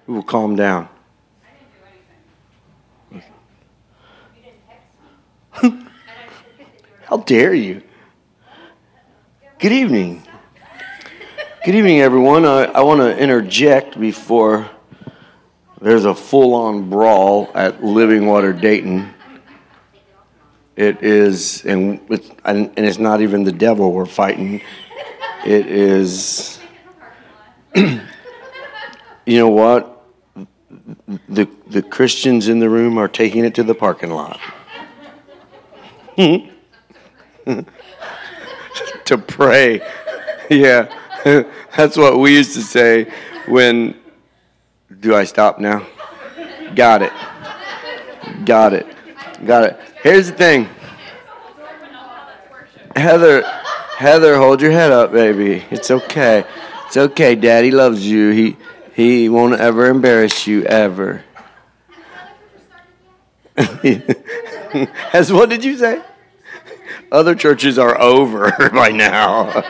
Who will calm down? How dare you? Good evening. Good evening, everyone. I want to interject before there's a full-on brawl at Living Water Dayton. It is, and it's not even the devil we're fighting. It is, you know what? The Christians in the room are taking it to the parking lot. To pray. Yeah, that's what we used to say when, do I stop now? Got it. Here's the thing. Heather, hold your head up, baby. It's okay. It's okay. Daddy loves you. He won't ever embarrass you, ever. What did you say? Other churches are over by now.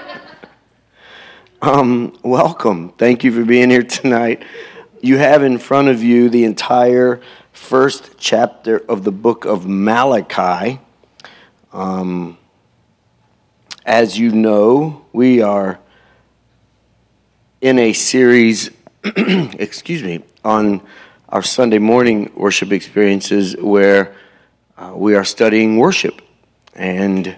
Welcome. Thank you for being here tonight. You have in front of you the entire first chapter of the book of Malachi. As you know, we are in a series, on our Sunday morning worship experiences where we are studying worship. And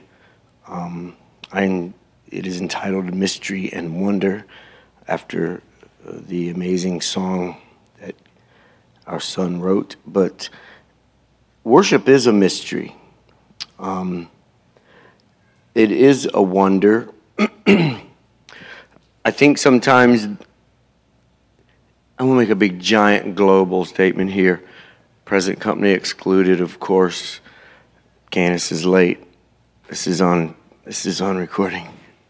it is entitled Mystery and Wonder, after the amazing song that our son wrote. But worship is a mystery. It is a wonder. I think sometimes, I'm going to make a big, giant, global statement here. Present company excluded, of course. Candace is late. This is on recording.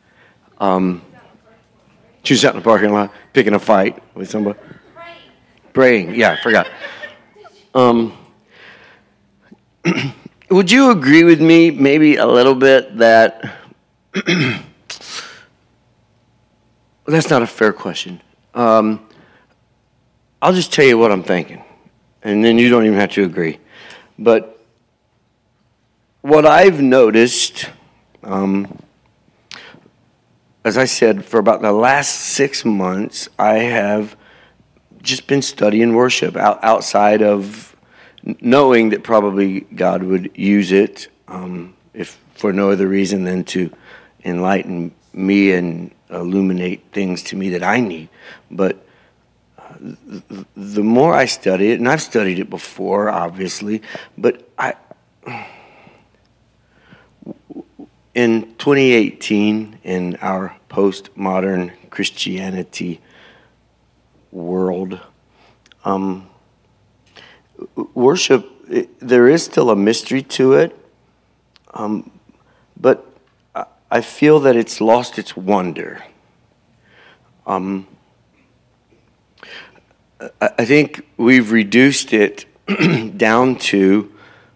She was out in the parking lot picking a fight with somebody. Praying. Yeah, I forgot. Would you agree with me maybe a little bit that that's not a fair question. I'll just tell you what I'm thinking, and then you don't even have to agree. But what I've noticed, as I said, for about the last 6 months, I have just been studying worship outside of knowing that probably God would use it, if for no other reason than to enlighten me and illuminate things to me that I need. But the more I study it, and I've studied it before, obviously, but in 2018, in our postmodern Christianity world, worship, there is still a mystery to it, but I feel that it's lost its wonder. I think we've reduced it down to,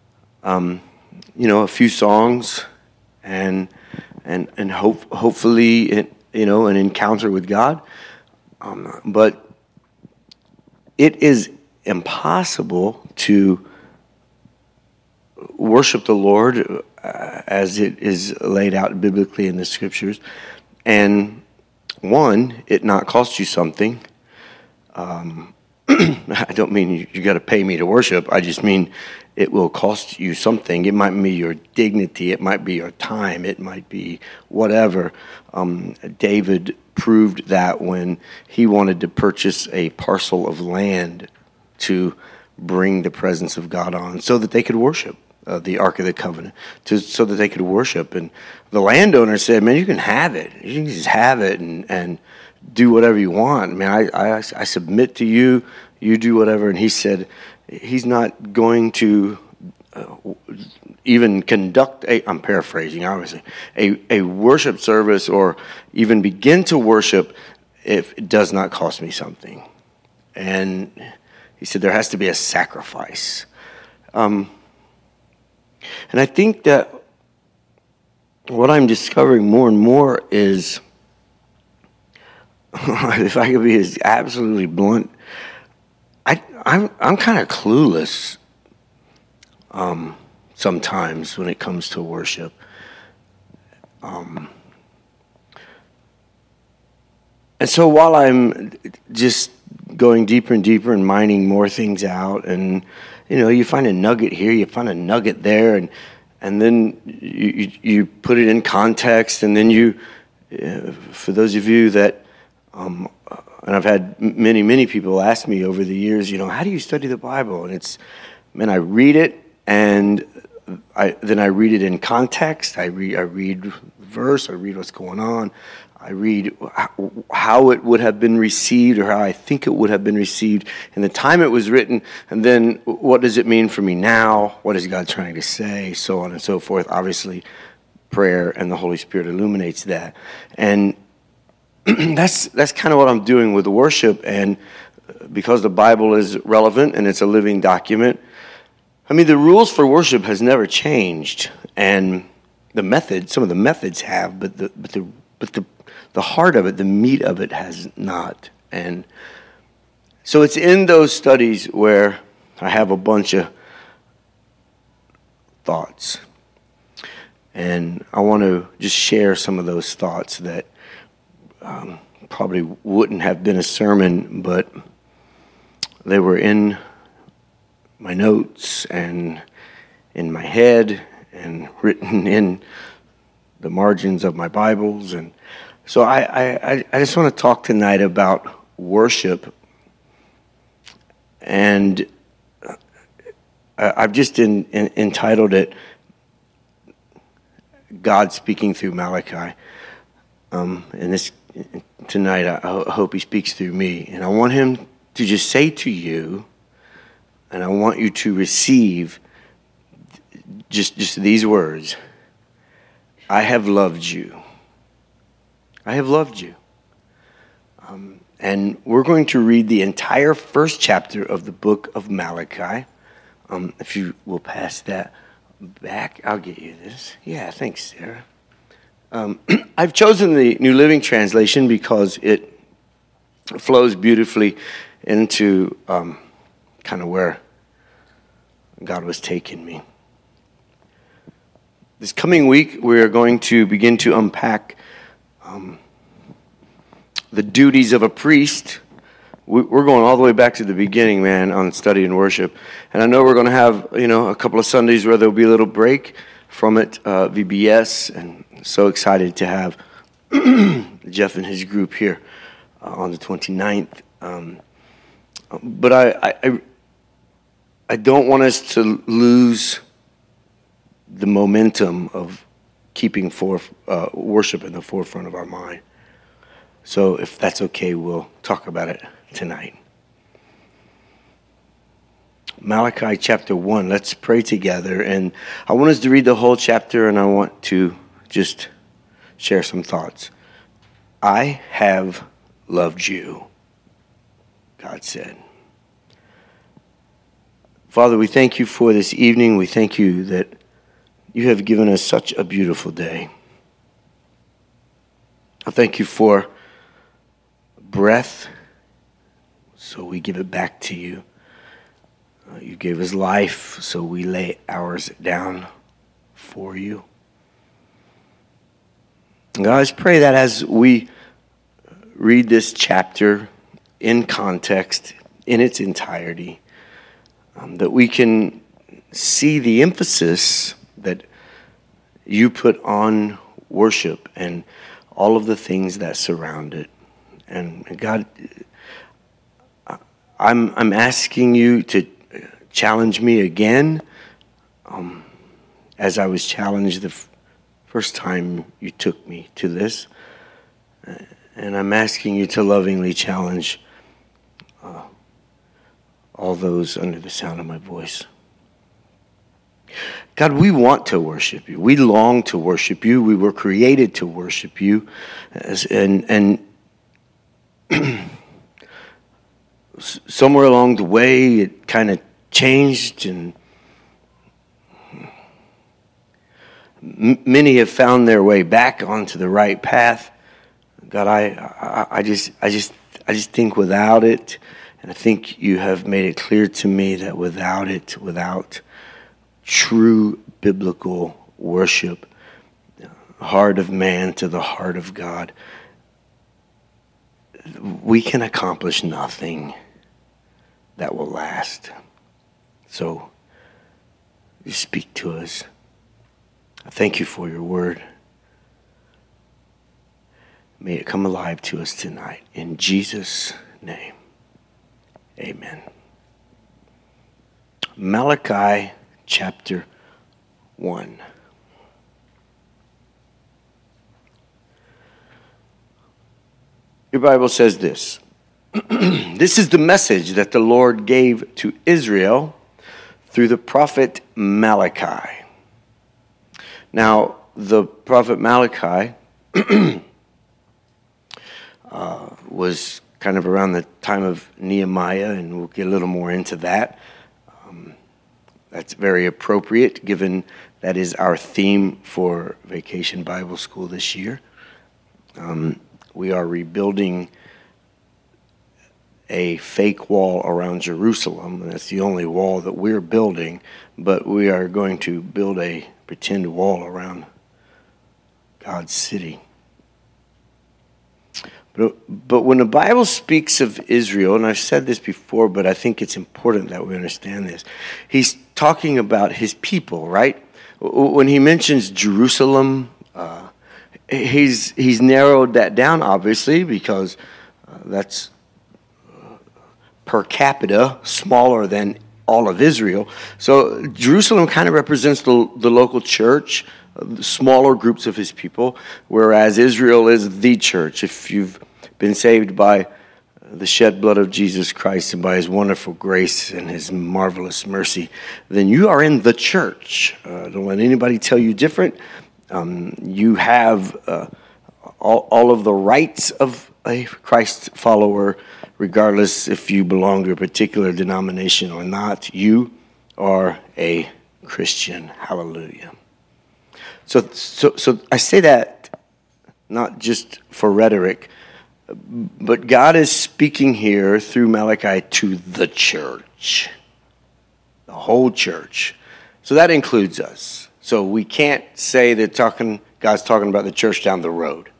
a few songs and hopefully, an encounter with God. But it is impossible to worship the Lord as it is laid out biblically in the scriptures, and it not cost you something. I don't mean you got to pay me to worship. I just mean it will cost you something. It might be your dignity. It might be your time. It might be whatever. David proved that when he wanted to purchase a parcel of land to bring the presence of God on so that they could worship the Ark of the Covenant, so that they could worship. And the landowner said, man, you can have it. You can just have it and do whatever you want. I mean, I submit to you. You do whatever. And he said he's not going to even conduct I'm paraphrasing, obviously, a worship service or even begin to worship if it does not cost me something. And he said there has to be a sacrifice. And I think that what I'm discovering more and more is, if I could be as absolutely blunt, I'm kind of clueless sometimes when it comes to worship. And so while I'm just going deeper and deeper and mining more things out, and you find a nugget here, you find a nugget there, and then you put it in context, and then for those of you that, and I've had many people ask me over the years, how do you study the Bible? And it's, man, I read it, and then I read it in context. I read verse. I read what's going on. I read how it would have been received, or how I think it would have been received in the time it was written, and then what does it mean for me now? What is God trying to say? So on and so forth. Obviously, prayer and the Holy Spirit illuminates that, and that's kind of what I'm doing with worship. And because the Bible is relevant and it's a living document, I mean, the rules for worship has never changed, and some of the methods have, but the heart of it, the meat of it, has not. And so it's in those studies where I have a bunch of thoughts, and I want to just share some of those thoughts that probably wouldn't have been a sermon, but they were in my notes and in my head and written in the margins of my Bibles. And so I just want to talk tonight about worship, and I've just entitled it God Speaking Through Malachi. And this tonight, I hope he speaks through me, and I want him to just say to you, and I want you to receive just these words: I have loved you. I have loved you. And we're going to read the entire first chapter of the book of Malachi. If you will pass that back, I'll get you this. Yeah, thanks, Sarah. I've chosen the New Living Translation because it flows beautifully into kind of where God was taking me. This coming week, we're going to begin to unpack the duties of a priest. We're going all the way back to the beginning, man, on study and worship. And I know we're going to have, a couple of Sundays where there'll be a little break from it, VBS, and so excited to have Jeff and his group here on the 29th. But I don't want us to lose the momentum of keeping worship in the forefront of our mind. So if that's okay, we'll talk about it tonight. Malachi chapter 1, let's pray together. And I want us to read the whole chapter, and I want to just share some thoughts. I have loved you, God said. Father, we thank you for this evening. We thank you that you have given us such a beautiful day. I thank you for breath, so we give it back to you. You gave us life, so we lay ours down for you. And God, I just pray that as we read this chapter in context, in its entirety, that we can see the emphasis that you put on worship and all of the things that surround it. And God, I'm asking you to challenge me again, as I was challenged the first time you took me to this. And I'm asking you to lovingly challenge all those under the sound of my voice. God, we want to worship you. We long to worship you. We were created to worship you. And somewhere along the way, it kind of changed, and many have found their way back onto the right path. God, I just think without it, And I think you have made it clear to me that without true biblical worship, heart of man to the heart of God, we can accomplish nothing that will last. So, you speak to us. I thank you for your word. May it come alive to us tonight. In Jesus' name, amen. Malachi chapter 1. Your Bible says this. This is the message that the Lord gave to Israel through the prophet Malachi. Now, the prophet Malachi was kind of around the time of Nehemiah, and we'll get a little more into that. That's very appropriate, given that is our theme for Vacation Bible School this year. We are rebuilding a fake wall around Jerusalem, and that's the only wall that we're building, but we are going to build a pretend wall around God's city. But when the Bible speaks of Israel, and I've said this before, but I think it's important that we understand this, he's talking about his people, right? When he mentions Jerusalem, he's narrowed that down, obviously, because that's per capita smaller than all of Israel. So Jerusalem kind of represents the local church, the smaller groups of his people, whereas Israel is the church. If you've been saved by the shed blood of Jesus Christ and by his wonderful grace and his marvelous mercy, then you are in the church. Don't let anybody tell you different. You have all of the rights of a Christ follower, regardless if you belong to a particular denomination or not. You are a Christian. Hallelujah. So I say that not just for rhetoric, but God is speaking here through Malachi to the church, the whole church. So that includes us. So we can't say that God's talking about the church down the road.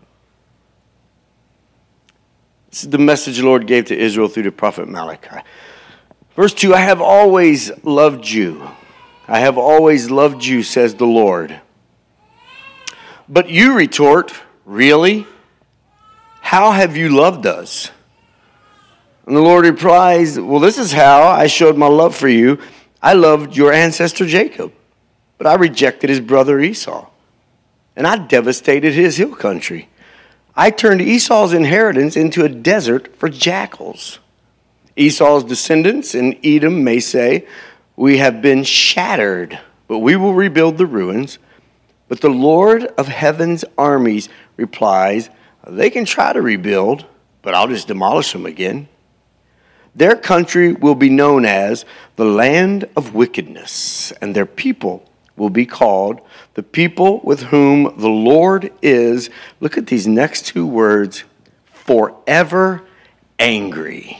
This is the message the Lord gave to Israel through the prophet Malachi. Verse 2, I have always loved you. I have always loved you, says the Lord. But you retort, really? How have you loved us? And the Lord replies, well, this is how I showed my love for you. I loved your ancestor Jacob, but I rejected his brother Esau, and I devastated his hill country. I turned Esau's inheritance into a desert for jackals. Esau's descendants in Edom may say, we have been shattered, but we will rebuild the ruins. But the Lord of heaven's armies replies, they can try to rebuild, but I'll just demolish them again. Their country will be known as the land of wickedness, and their people will be called the people with whom the Lord is, look at these next two words, forever angry.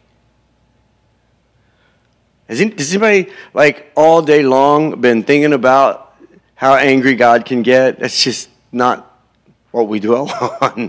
Has anybody, all day long been thinking about how angry God can get? That's just not what we dwell on.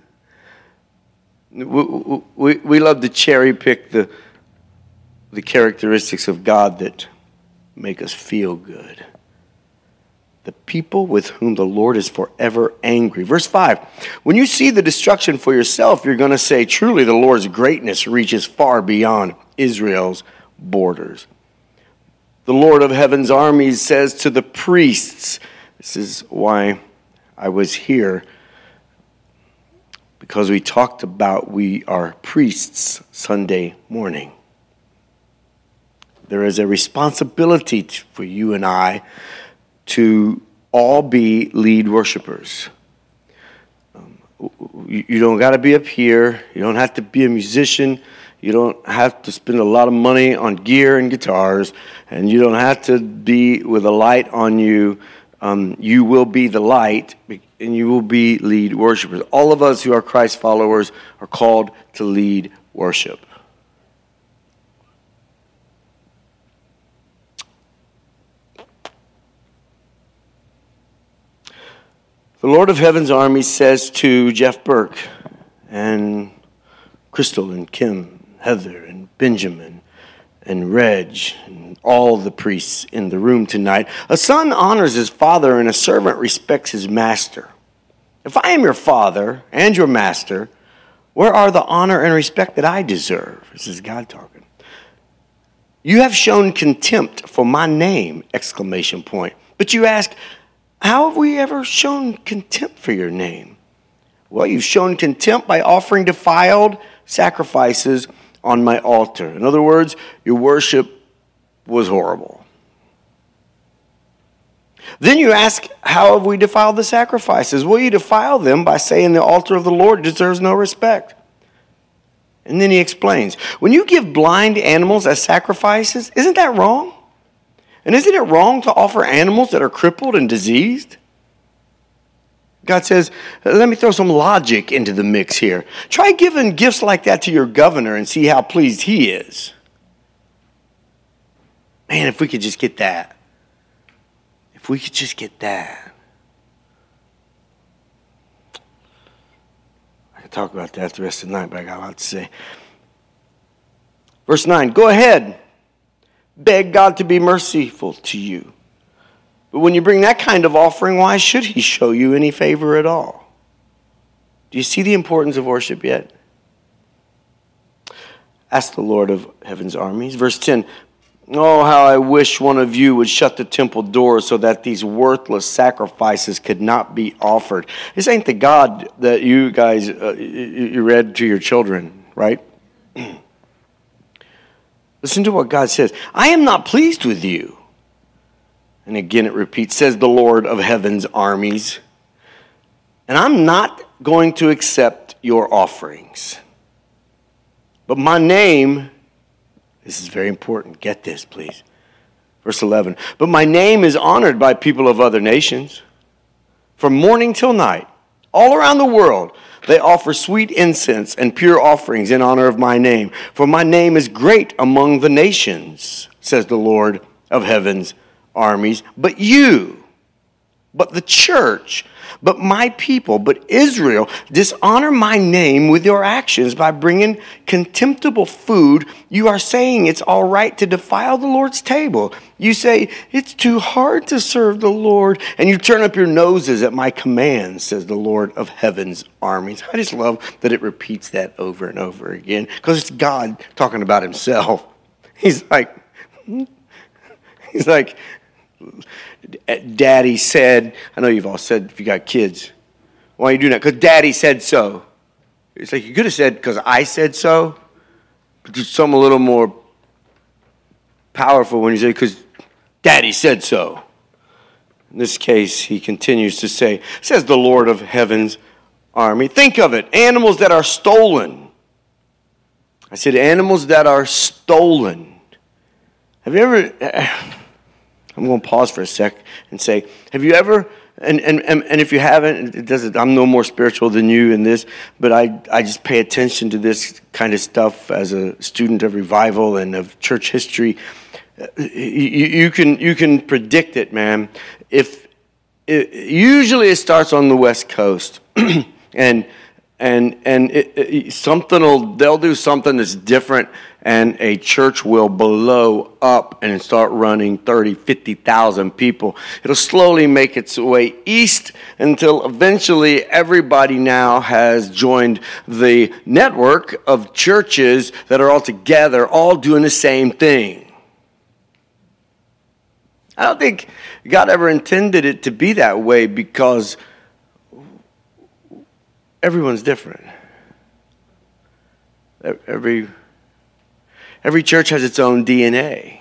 We love to cherry pick the characteristics of God that make us feel good. The people with whom the Lord is forever angry. Verse 5, when you see the destruction for yourself, you're going to say, truly the Lord's greatness reaches far beyond Israel's borders. The Lord of heaven's armies says to the priests, this is why I was here, because we talked about we are priests Sunday morning. There is a responsibility for you and I to all be lead worshipers. You don't got to be up here. You don't have to be a musician. You don't have to spend a lot of money on gear and guitars. And you don't have to be with a light on you. You will be the light, and you will be lead worshipers. All of us who are Christ followers are called to lead worship. The Lord of Heaven's Army says to Jeff Burke and Crystal and Kim, Heather and Benjamin and Reg and all the priests in the room tonight, a son honors his father and a servant respects his master. If I am your father and your master, where are the honor and respect that I deserve? This is God talking. You have shown contempt for my name, exclamation point. But you ask, how have we ever shown contempt for your name? Well, you've shown contempt by offering defiled sacrifices on my altar. In other words, your worship was horrible. Then you ask, how have we defiled the sacrifices? Well, you defile them by saying the altar of the Lord deserves no respect. And then he explains, when you give blind animals as sacrifices, isn't that wrong? And isn't it wrong to offer animals that are crippled and diseased? God says, let me throw some logic into the mix here. Try giving gifts like that to your governor and see how pleased he is. Man, if we could just get that. If we could just get that. I could talk about that the rest of the night, but I got a lot to say. Verse 9, go ahead. Beg God to be merciful to you. But when you bring that kind of offering, why should he show you any favor at all? Do you see the importance of worship yet? Ask the Lord of Heaven's armies. Verse 10, oh, how I wish one of you would shut the temple doors so that these worthless sacrifices could not be offered. This ain't the God that you guys, you read to your children, right? Listen to what God says. I am not pleased with you. And again it repeats, says the Lord of Heaven's armies. And I'm not going to accept your offerings. But my name, this is very important. Get this, please. Verse 11. But my name is honored by people of other nations. From morning till night, all around the world, they offer sweet incense and pure offerings in honor of my name. For my name is great among the nations, says the Lord of Heaven's armies. But you, but the church, but my people, but Israel, dishonor my name with your actions by bringing contemptible food. You are saying it's all right to defile the Lord's table. You say it's too hard to serve the Lord, and you turn up your noses at my commands, says the Lord of Heaven's armies. I just love that it repeats that over and over again, because it's God talking about himself. He's like, Daddy said, I know you've all said if you got kids, why are you doing that? Because Daddy said so. It's like you could have said because I said so, but there's something a little more powerful when you say because Daddy said so. In this case, he continues to say, says the Lord of Heaven's army. Think of it, animals that are stolen. I said animals that are stolen. Have you ever... I'm going to pause for a sec and say, have you ever, and if you haven't, it doesn't, I'm no more spiritual than you in this, but I just pay attention to this kind of stuff as a student of revival and of church history. You can predict it, man. Usually it starts on the West Coast, and they'll do something that's different, and a church will blow up and start running 30, 50,000 people. It'll slowly make its way east until eventually everybody now has joined the network of churches that are all together, all doing the same thing. I don't think God ever intended it to be that way because everyone's different. Every church has its own DNA.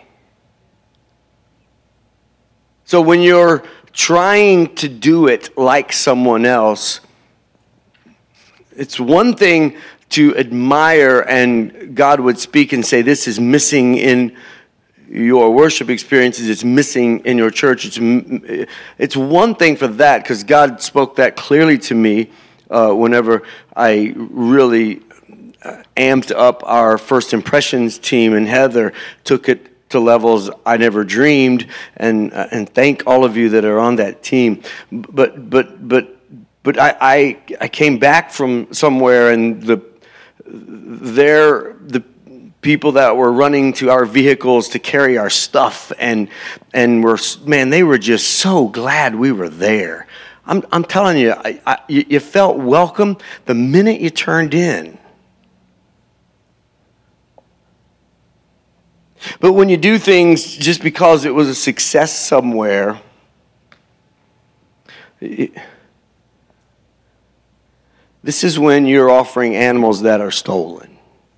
So when you're trying to do it like someone else, it's one thing to admire and God would speak and say, this is missing in your worship experiences, it's missing in your church. It's one thing for that, because God spoke that clearly to me whenever I really amped up our First Impressions team, and Heather took it to levels I never dreamed, and thank all of you that are on that team. But But I came back from somewhere, and the people that were running to our vehicles to carry our stuff, and they were just so glad we were there. I'm telling you, you felt welcome the minute you turned in. But when you do things just because it was a success somewhere, this is when you're offering animals that are stolen.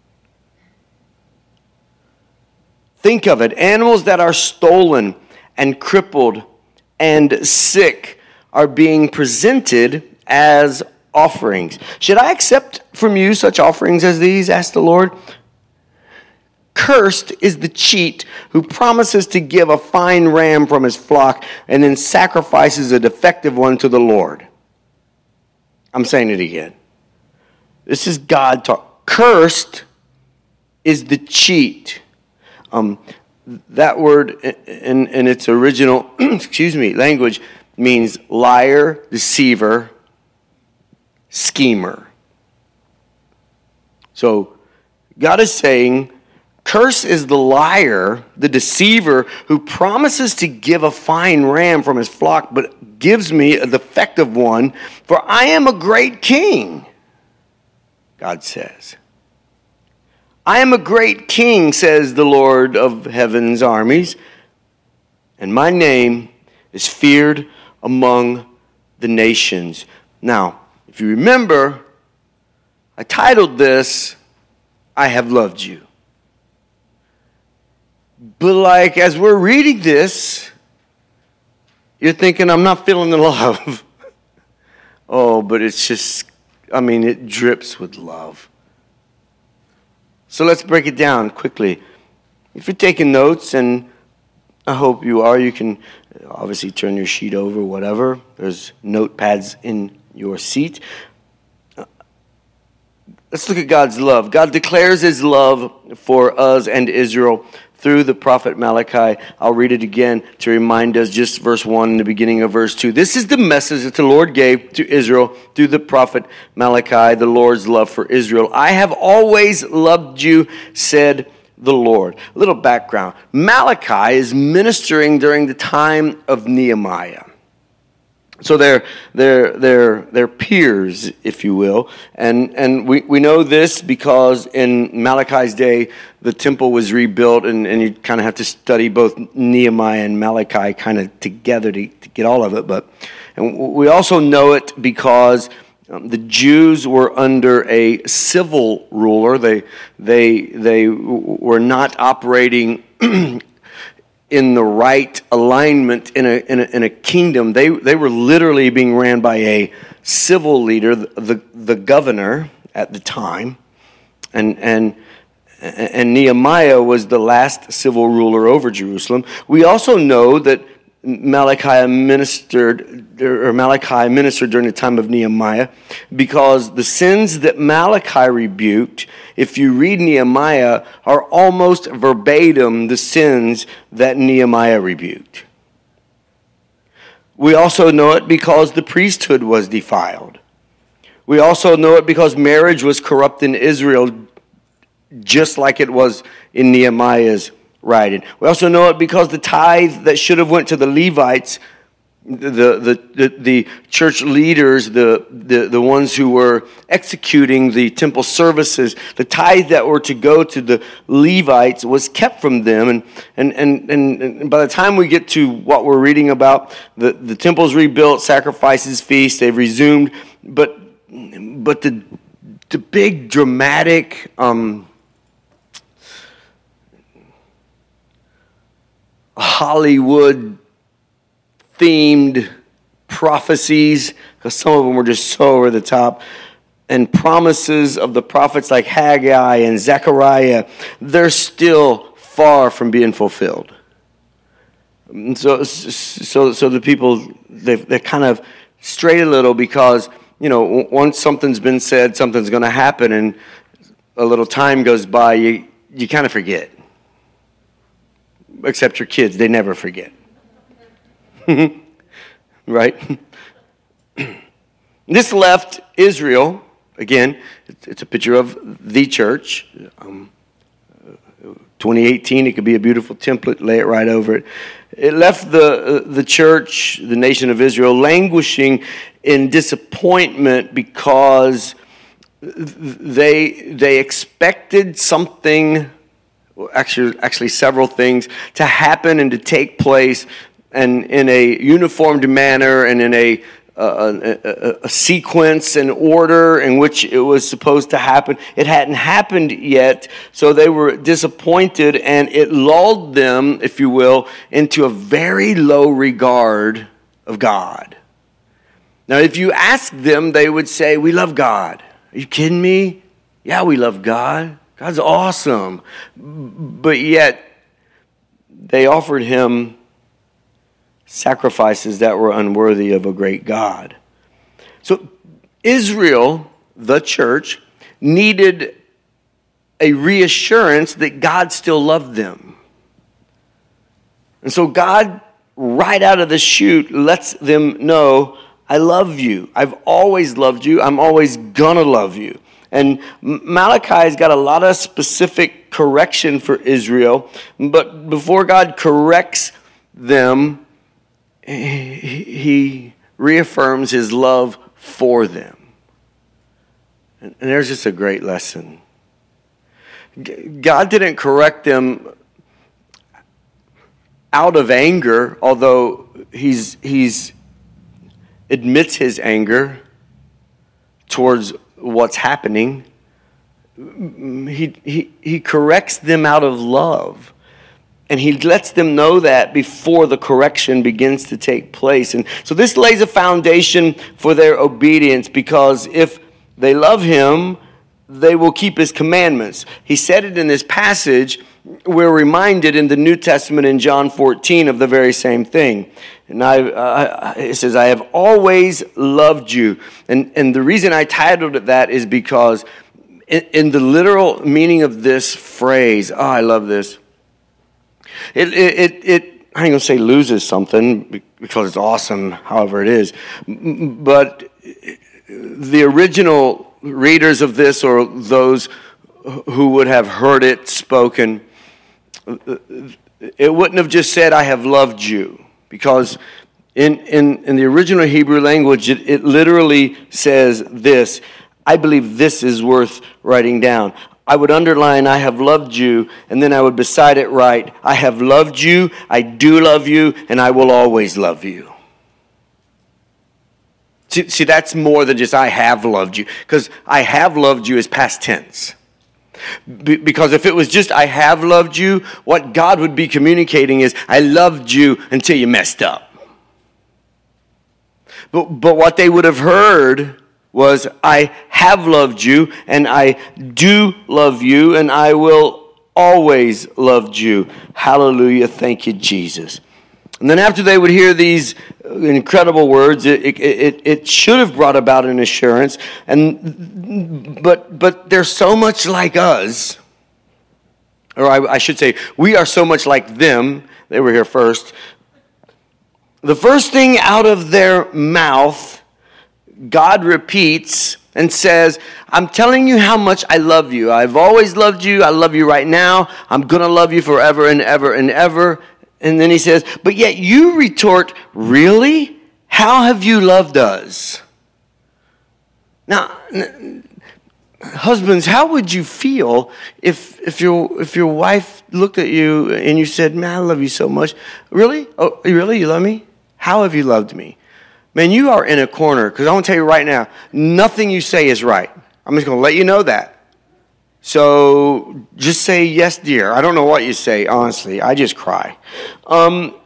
Think of it. Animals that are stolen and crippled and sick are being presented as offerings. Should I accept from you such offerings as these? Asked the Lord. Cursed is the cheat who promises to give a fine ram from his flock and then sacrifices a defective one to the Lord. I'm saying it again. This is God talk. Cursed is the cheat. That word in its original language means liar, deceiver, schemer. So God is saying, cursed is the liar, the deceiver, who promises to give a fine ram from his flock, but gives me a defective one, for I am a great king, God says. I am a great king, says the Lord of heaven's armies, and my name is feared among the nations. Now, if you remember, I titled this, I Have Loved You. But as we're reading this, you're thinking, I'm not feeling the love. Oh, but it's just, it drips with love. So let's break it down quickly. If you're taking notes, and I hope you are, you can obviously turn your sheet over, whatever. There's notepads in your seat. Let's look at God's love. God declares his love for us and Israel through the prophet Malachi. I'll read it again to remind us, just verse 1 in the beginning of verse 2. This is the message that the Lord gave to Israel through the prophet Malachi, the Lord's love for Israel. I have always loved you, said the Lord. A little background. Malachi is ministering during the time of Nehemiah. So they're peers, if you will. And we know this because in Malachi's day, the temple was rebuilt, and you kind of have to study both Nehemiah and Malachi kind of together to get all of it. And we also know it because the Jews were under a civil ruler. They were not operating in the right alignment in a kingdom. They were literally being ran by a civil leader, the governor at the time, and Nehemiah was the last civil ruler over Jerusalem. We also know that Malachi ministered during the time of Nehemiah, because the sins that Malachi rebuked, if you read Nehemiah, are almost verbatim the sins that Nehemiah rebuked. We also know it because the priesthood was defiled. We also know it because marriage was corrupt in Israel, just like it was in Nehemiah's writing. We also know it because the tithe that should have went to the Levites, the church leaders, the ones who were executing the temple services, the tithe that were to go to the Levites was kept from them. And by the time we get to what we're reading about, the temple's rebuilt, sacrifices, feasts, they've resumed. But the big dramatic Hollywood themed prophecies, because some of them were just so over the top, and promises of the prophets like Haggai and Zechariah, they're still far from being fulfilled. And so the people, they kind of strayed a little, because once something's been said, something's going to happen, and a little time goes by, you kind of forget. Except your kids, they never forget. Right? This left Israel, again, it's a picture of the church. 2018, it could be a beautiful template, lay it right over it. It left the church, the nation of Israel, languishing in disappointment because they expected something, actually several things, to happen and to take place and in a uniformed manner and in a sequence and order in which it was supposed to happen. It hadn't happened yet, so they were disappointed, and it lulled them, if you will, into a very low regard of God. Now, if you ask them, they would say, "We love God." Are you kidding me? Yeah, we love God. God's awesome. But yet, they offered him sacrifices that were unworthy of a great God. So Israel, the church, needed a reassurance that God still loved them. And so God, right out of the chute, lets them know, I love you. I've always loved you. I'm always gonna love you. And Malachi's got a lot of specific correction for Israel, but before God corrects them, he reaffirms his love for them. And there's just a great lesson. God didn't correct them out of anger, although he's admits his anger towards what's happening. He corrects them out of love. And he lets them know that before the correction begins to take place. And so this lays a foundation for their obedience, because if they love him, they will keep his commandments. He said it in this passage. We're reminded in the New Testament in John 14 of the very same thing. And it says, I have always loved you. And the reason I titled it that is because in the literal meaning of this phrase, I love this. It I ain't gonna say loses something because it's awesome, however it is. But the original readers of this, or those who would have heard it spoken, it wouldn't have just said, I have loved you. Because in the original Hebrew language, it literally says this. I believe this is worth writing down. I would underline, I have loved you, and then I would beside it write, I have loved you, I do love you, and I will always love you. See, that's more than just I have loved you, because I have loved you is past tense. Because if it was just I have loved you, what God would be communicating is, I loved you until you messed up. But what they would have heard was, I have loved you, and I do love you, and I will always love you. Hallelujah, thank you, Jesus. And then after they would hear these incredible words, it should have brought about an assurance. But they're so much like us, or I should say, we are so much like them. They were here first. The first thing out of their mouth, God repeats and says, I'm telling you how much I love you. I've always loved you. I love you right now. I'm going to love you forever and ever and ever. And then he says, but yet you retort, really? How have you loved us? Now, husbands, how would you feel if your wife looked at you and you said, man, I love you so much. Really? Oh, really? You love me? How have you loved me? Man, you are in a corner, because I want to tell you right now, nothing you say is right. I'm just going to let you know that. So just say, yes, dear. I don't know what you say, honestly. I just cry. God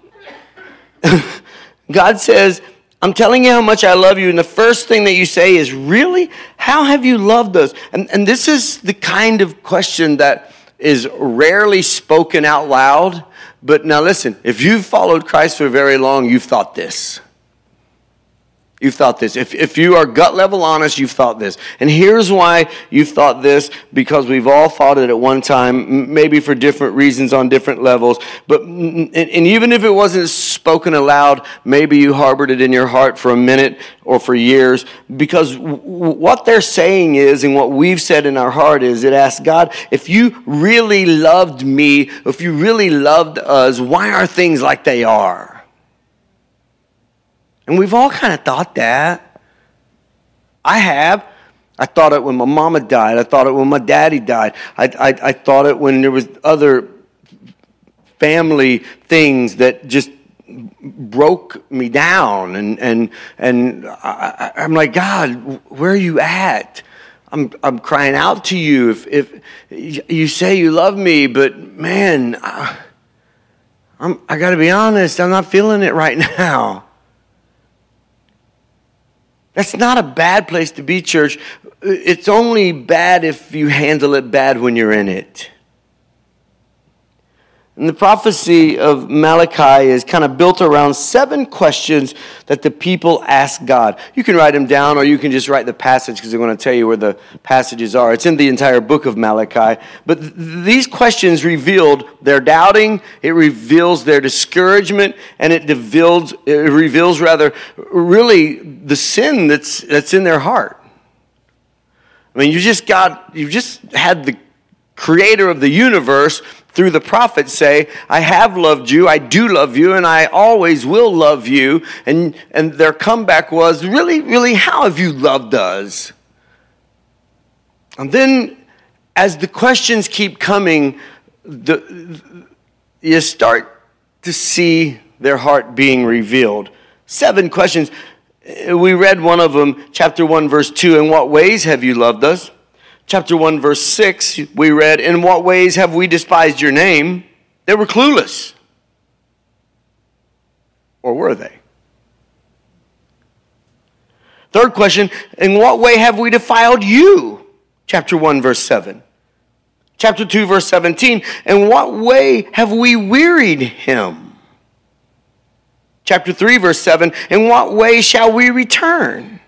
says, I'm telling you how much I love you, and the first thing that you say is, really? How have you loved us? And this is the kind of question that is rarely spoken out loud. But now listen, if you've followed Christ for very long, you've thought this. You've thought this. If you are gut level honest, you've thought this. And here's why you've thought this, because we've all thought it at one time, maybe for different reasons on different levels. But and even if it wasn't spoken aloud, maybe you harbored it in your heart for a minute or for years. Because what they're saying is, and what we've said in our heart is, it asks God, if you really loved me, if you really loved us, why are things like they are? And we've all kind of thought that. I have. I thought it when my mama died. I thought it when my daddy died. I thought it when there was other family things that just broke me down. And I'm like, God, where are you at? I'm crying out to you. If you say you love me, but man, I got to be honest, I'm not feeling it right now. That's not a bad place to be, church. It's only bad if you handle it bad when you're in it. And the prophecy of Malachi is kind of built around 7 questions that the people ask God. You can write them down, or you can just write the passage, because I'm going to tell you where the passages are. It's in the entire book of Malachi. But these questions revealed their doubting, it reveals their discouragement, and it reveals really the sin that's in their heart. I mean, you've just had the creator of the universe through the prophets say, I have loved you, I do love you, and I always will love you. And their comeback was, really, really, how have you loved us? And then as the questions keep coming, you start to see their heart being revealed. 7 questions. We read one of them, chapter 1, verse 2, in what ways have you loved us? Chapter 1, verse 6, we read, in what ways have we despised your name? They were clueless. Or were they? Third question, in what way have we defiled you? Chapter 1, verse 7. Chapter 2, verse 17, in what way have we wearied him? Chapter 3, verse 7, in what way shall we return?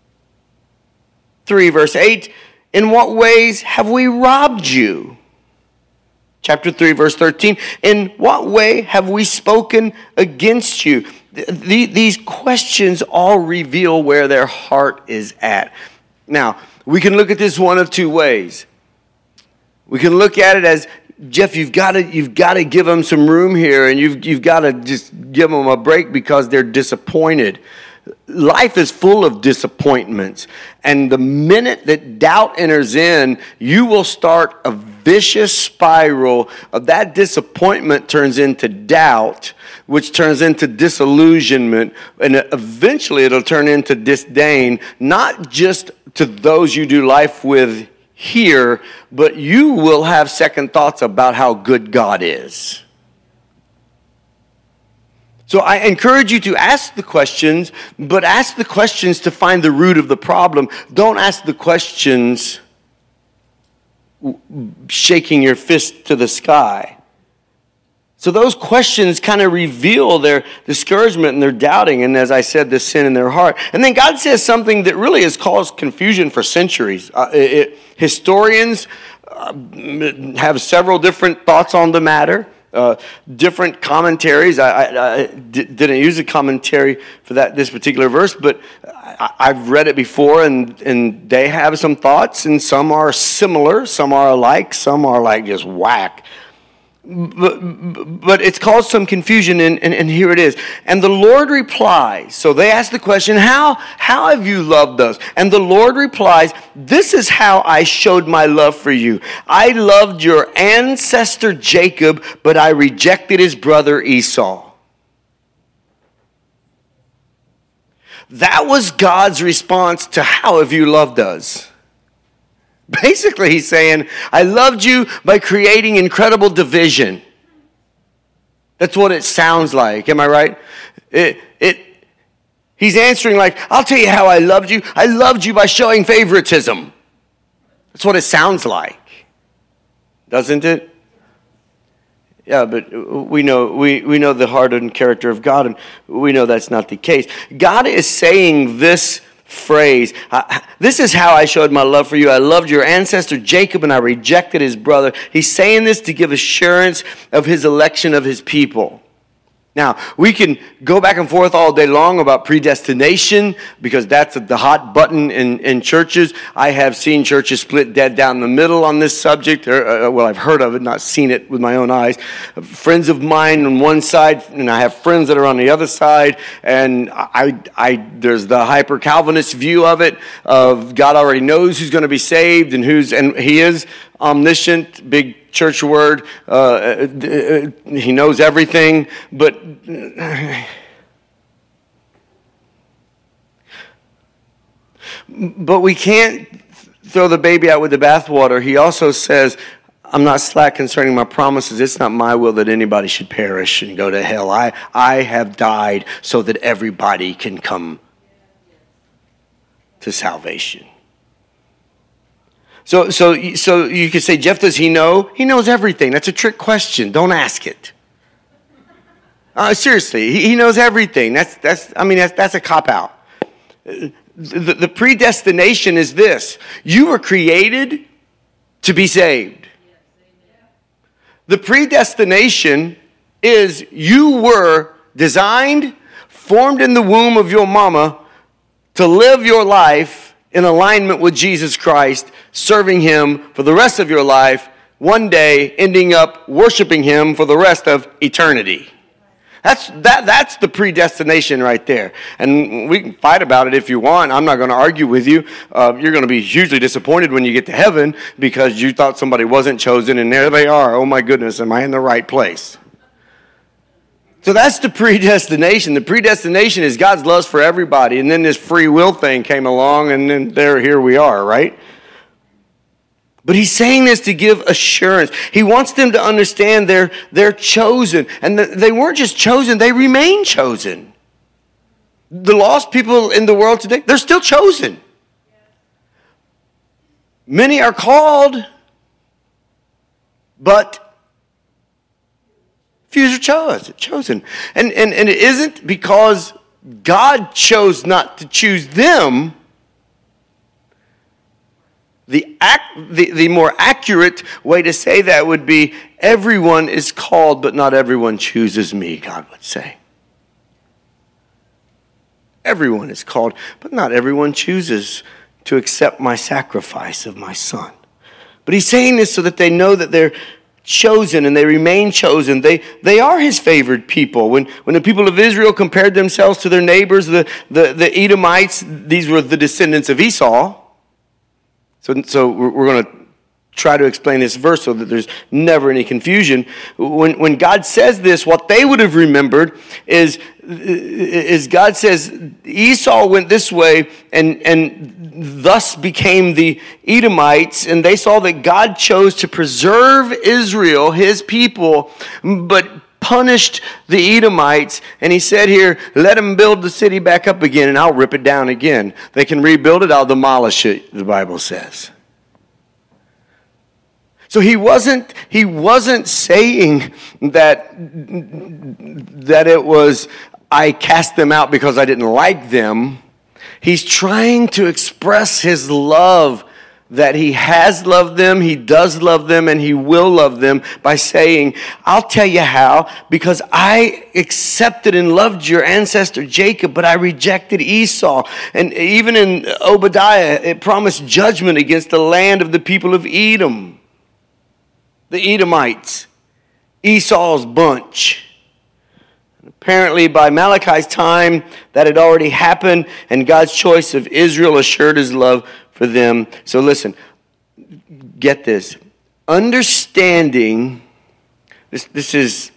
3, verse 8, in what ways have we robbed you? Chapter 3, verse 13. In what way have we spoken against you? These questions all reveal where their heart is at. Now, we can look at this one of 2 ways. We can look at it as, Jeff, you've got to give them some room here, and you've got to just give them a break because they're disappointed. Life is full of disappointments, and the minute that doubt enters in, you will start a vicious spiral of that. Disappointment turns into doubt, which turns into disillusionment, and eventually it'll turn into disdain, not just to those you do life with here, but you will have second thoughts about how good God is. So I encourage you to ask the questions, but ask the questions to find the root of the problem. Don't ask the questions shaking your fist to the sky. So those questions kind of reveal their discouragement and their doubting, and as I said, the sin in their heart. And then God says something that really has caused confusion for centuries. Historians have several different thoughts on the matter. Different commentaries. I didn't use a commentary for this particular verse, but I've read it before, and they have some thoughts, and some are similar, some are alike, some are like just whack. But it's caused some confusion, and here it is. And the Lord replies. So they ask the question, how have you loved us? And the Lord replies, this is how I showed my love for you. I loved your ancestor Jacob, but I rejected his brother Esau. That was God's response to how have you loved us? Basically, he's saying, I loved you by creating incredible division. That's what it sounds like. Am I right? He's answering like, I'll tell you how I loved you. I loved you by showing favoritism. That's what it sounds like. Doesn't it? Yeah, but we know the heart and character of God, and we know that's not the case. God is saying this phrase, this is how I showed my love for you. I loved your ancestor Jacob, and I rejected his brother. He's saying this to give assurance of his election of his people. Now, we can go back and forth all day long about predestination because that's the hot button in churches. I have seen churches split dead down the middle on this subject. Well, I've heard of it, not seen it with my own eyes. Friends of mine on one side, and I have friends that are on the other side, and there's the hyper-Calvinist view of it, of God already knows who's going to be saved and he is omniscient, big church word. He knows everything, but we can't throw the baby out with the bathwater. He also says, I'm not slack concerning my promises. It's not my will that anybody should perish and go to hell. I have died so that everybody can come to salvation. So you could say, Jeff, does he know? He knows everything. That's a trick question. Don't ask it. Seriously, he knows everything. That's a cop-out. The predestination is this. You were created to be saved. The predestination is you were designed, formed in the womb of your mama to live your life in alignment with Jesus Christ, serving him for the rest of your life, one day ending up worshiping him for the rest of eternity. That's the predestination right there. And we can fight about it if you want. I'm not going to argue with you. You're going to be hugely disappointed when you get to heaven because you thought somebody wasn't chosen, and there they are. Oh my goodness, am I in the right place? So that's the predestination. The predestination is God's love for everybody. And then this free will thing came along, and then here we are, right? But he's saying this to give assurance. He wants them to understand they're chosen. And they weren't just chosen, they remain chosen. The lost people in the world today, they're still chosen. Many are called, but few are chosen. And it isn't because God chose not to choose them. The more accurate way to say that would be, everyone is called, but not everyone chooses me, God would say. Everyone is called, but not everyone chooses to accept my sacrifice of my son. But he's saying this so that they know that they're chosen and they remain chosen. They are his favored people. When the people of Israel compared themselves to their neighbors, the Edomites, these were the descendants of Esau. So we're going to try to explain this verse so that there's never any confusion. When God says this, what they would have remembered is God says Esau went this way and thus became the Edomites, and they saw that God chose to preserve Israel, his people, but punished the Edomites, and he said here, let them build the city back up again, and I'll rip it down again. They can rebuild it, I'll demolish it, the Bible says. So he wasn't saying that it was, I cast them out because I didn't like them. He's trying to express his love, that he has loved them, he does love them, and he will love them by saying, I'll tell you how, because I accepted and loved your ancestor Jacob, but I rejected Esau. And even in Obadiah, it promised judgment against the land of the people of Edom, the Edomites, Esau's bunch. Apparently, by Malachi's time, that had already happened, and God's choice of Israel assured his love for them. So listen, get this. Understanding, this is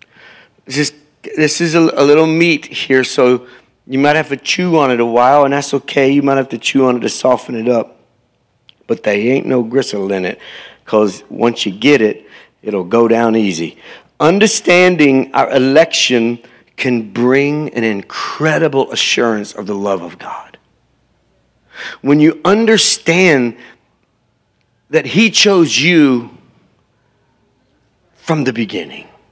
a little meat here, so you might have to chew on it a while, and that's okay. You might have to chew on it to soften it up. But there ain't no gristle in it, because once you get it, it'll go down easy. Understanding our election can bring an incredible assurance of the love of God. When you understand that he chose you from the beginning.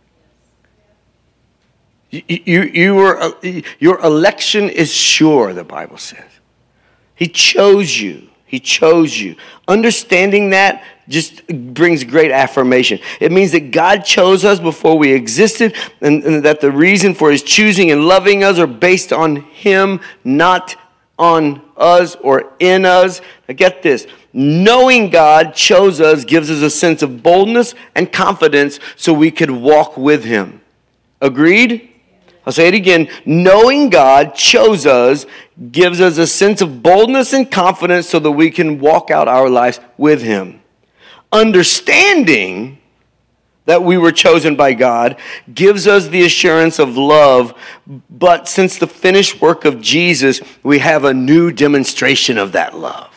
Your election is sure, the Bible says. He chose you. He chose you. Understanding that just brings great affirmation. It means that God chose us before we existed, and that the reason for his choosing and loving us are based on him, not on us or in us. Now get this. Knowing God chose us gives us a sense of boldness and confidence so we could walk with him. Agreed? I'll say it again. Knowing God chose us gives us a sense of boldness and confidence so that we can walk out our lives with him. Understanding that we were chosen by God gives us the assurance of love, but since the finished work of Jesus, we have a new demonstration of that love.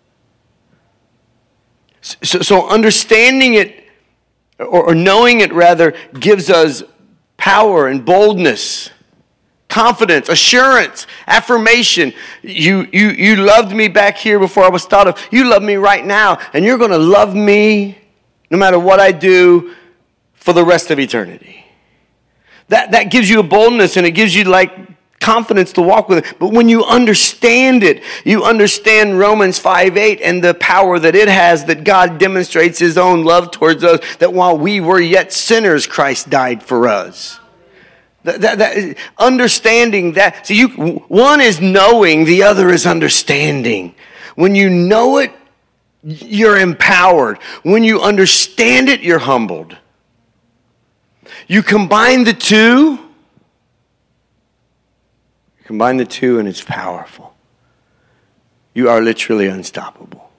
So understanding it, or knowing it rather, gives us power and boldness, confidence, assurance, affirmation. You loved me back here before I was thought of. You love me right now, and you're going to love me no matter what I do for the rest of eternity. That gives you a boldness, and it gives you confidence to walk with it. But when you understand it, you understand Romans 5:8 and the power that it has, that God demonstrates his own love towards us, that while we were yet sinners, Christ died for us. That understanding that. See, one is knowing, the other is understanding. When you know it, you're empowered. When you understand it, you're humbled. You combine the two, and it's powerful. You are literally unstoppable.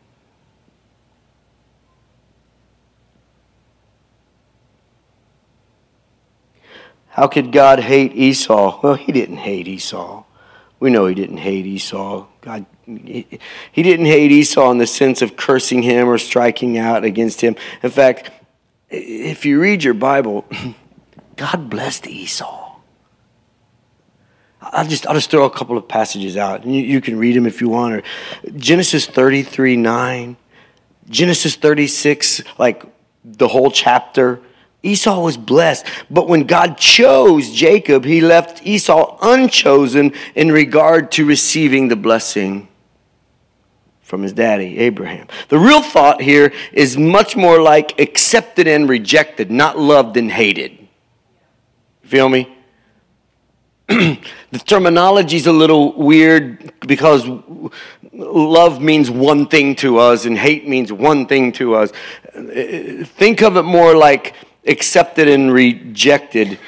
How could God hate Esau? Well, he didn't hate Esau. We know he didn't hate Esau. He didn't hate Esau in the sense of cursing him or striking out against him. In fact, if you read your Bible, God blessed Esau. I'll just throw a couple of passages out. You can read them if you want. Or Genesis 33:9, Genesis 36, the whole chapter. Esau was blessed. But when God chose Jacob, he left Esau unchosen in regard to receiving the blessing from his daddy, Abraham. The real thought here is much more like accepted and rejected, not loved and hated. You feel me? The terminology is a little weird because love means one thing to us and hate means one thing to us. Think of it more like accepted and rejected.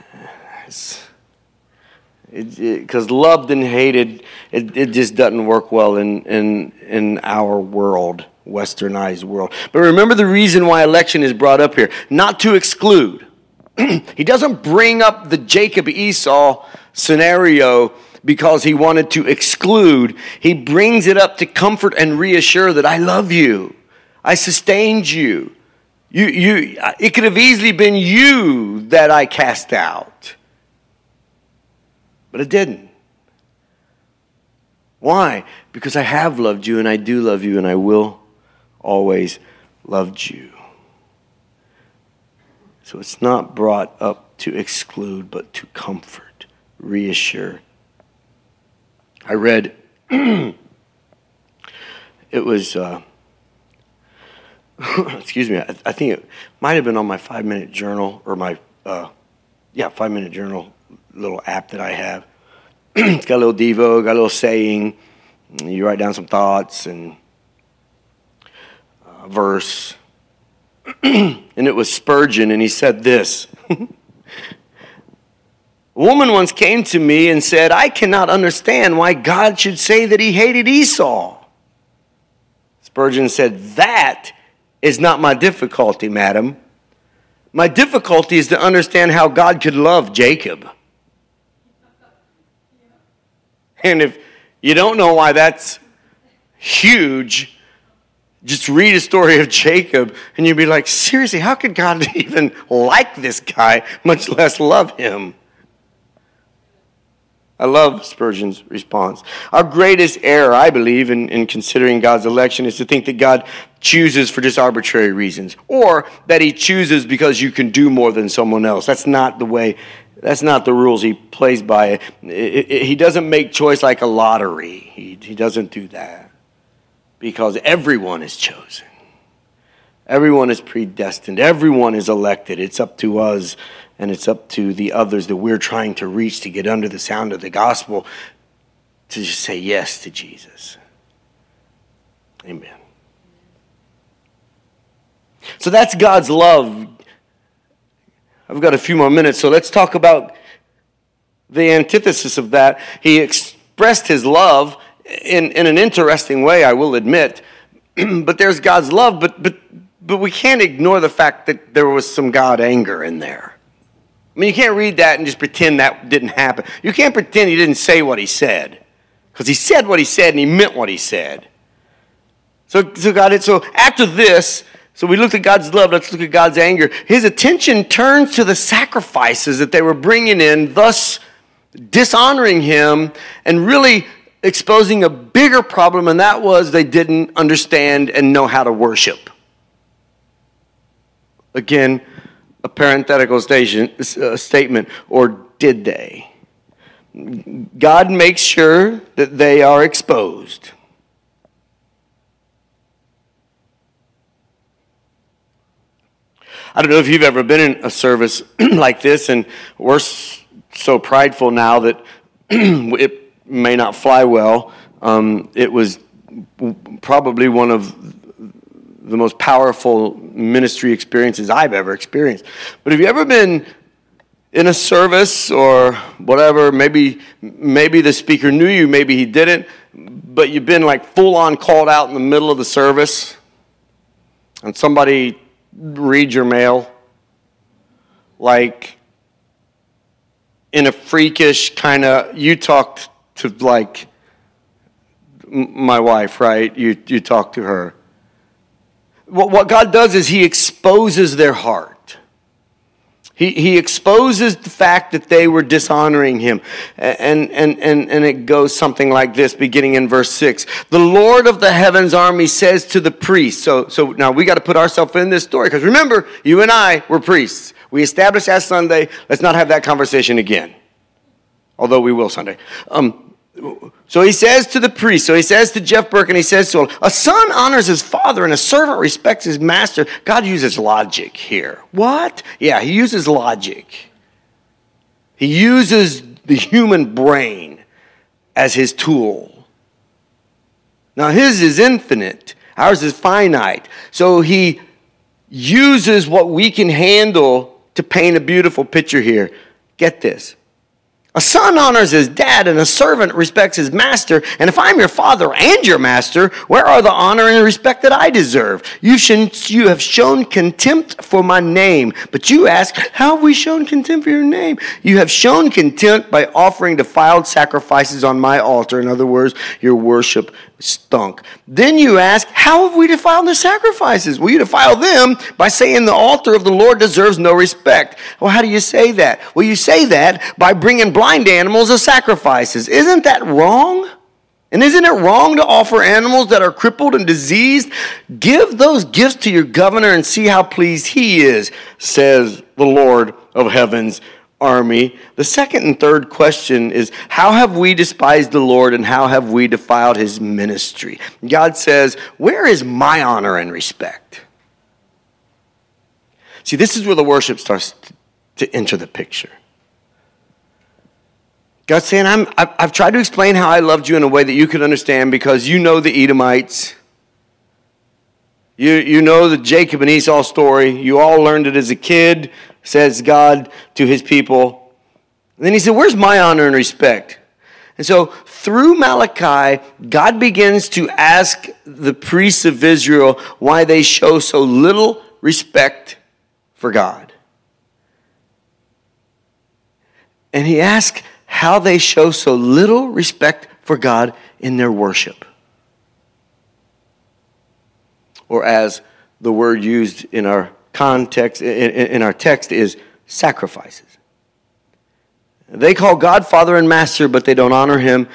Because loved and hated, it just doesn't work well in our world, westernized world. But remember the reason why election is brought up here. Not to exclude. He doesn't bring up the Jacob-Esau scenario because he wanted to exclude. He brings it up to comfort and reassure that I love you. I sustained you. It could have easily been you that I cast out. But it didn't. Why? Because I have loved you, and I do love you, and I will always love you. So it's not brought up to exclude, but to comfort, reassure. I read, it was, excuse me, I think it might have been on my 5-minute journal, or my, 5-minute journal little app that I have. It's got a little devo, got a little saying. You write down some thoughts and a verse. And it was Spurgeon, and he said this. A woman once came to me and said, I cannot understand why God should say that he hated Esau. Spurgeon said, that is not my difficulty, madam. My difficulty is to understand how God could love Jacob. And if you don't know why that's huge, just read a story of Jacob and you'd be like, seriously, how could God even like this guy, much less love him? I love Spurgeon's response. Our greatest error, I believe, in considering God's election is to think that God chooses for just arbitrary reasons, or that he chooses because you can do more than someone else. That's not the rules he plays by. He doesn't make choice like a lottery. He doesn't do that, because everyone is chosen. Everyone is predestined. Everyone is elected. It's up to us, and it's up to the others that we're trying to reach to get under the sound of the gospel to just say yes to Jesus. Amen. So that's God's love. I've got a few more minutes, so let's talk about the antithesis of that. He expressed his love in an interesting way, I will admit. But there's God's love, but we can't ignore the fact that there was some God anger in there. I mean, you can't read that and just pretend that didn't happen. You can't pretend he didn't say what he said, because he said what he said and he meant what he said. So after this, so we looked at God's love, let's look at God's anger. His attention turns to the sacrifices that they were bringing in, thus dishonoring him and really exposing a bigger problem, and that was they didn't understand and know how to worship. Again, a parenthetical statement, or did they? God makes sure that they are exposed. I don't know if you've ever been in a service like this, and we're so prideful now that it may not fly well. It was probably one of the most powerful ministry experiences I've ever experienced. But have you ever been in a service or whatever, maybe the speaker knew you, maybe he didn't, but you've been like full on called out in the middle of the service, and somebody reads your mail, like in a freakish kind of, you talked to like my wife, right? You talk to her. What God does is he exposes their heart. He exposes the fact that they were dishonoring him. And it goes something like this, beginning in verse 6. The Lord of the heavens army says to the priest. So now we got to put ourselves in this story, because remember, you and I were priests. We established last Sunday. Let's not have that conversation again. Although we will Sunday. So he says to the priest, so he says to Jeff Burke, and he says to him, a son honors his father and a servant respects his master. God uses logic here. What? Yeah, he uses logic. He uses the human brain as his tool. Now his is infinite. Ours is finite. So he uses what we can handle to paint a beautiful picture here. Get this. A son honors his dad, and a servant respects his master. And if I'm your father and your master, where are the honor and respect that I deserve? You have shown contempt for my name. But you ask, how have we shown contempt for your name? You have shown contempt by offering defiled sacrifices on my altar. In other words, your worship stunk. Then you ask, how have we defiled the sacrifices? Well, you defile them by saying the altar of the Lord deserves no respect. Well, how do you say that? Well, you say that by bringing blind animals as sacrifices. Isn't that wrong? And isn't it wrong to offer animals that are crippled and diseased? Give those gifts to your governor and see how pleased he is, says the Lord of heaven's army. The second and third question is, how have we despised the Lord and how have we defiled his ministry? God says, where is my honor and respect? See, this is where the worship starts to enter the picture. God's saying, I've tried to explain how I loved you in a way that you could understand, because you know the Edomites. You know the Jacob and Esau story. You all learned it as a kid, says God to his people. And then he said, where's my honor and respect? And so through Malachi, God begins to ask the priests of Israel why they show so little respect for God. And he asks how they show so little respect for God in their worship. Or as the word used in our context, in our text, is sacrifices. They call God Father and Master, but they don't honor him.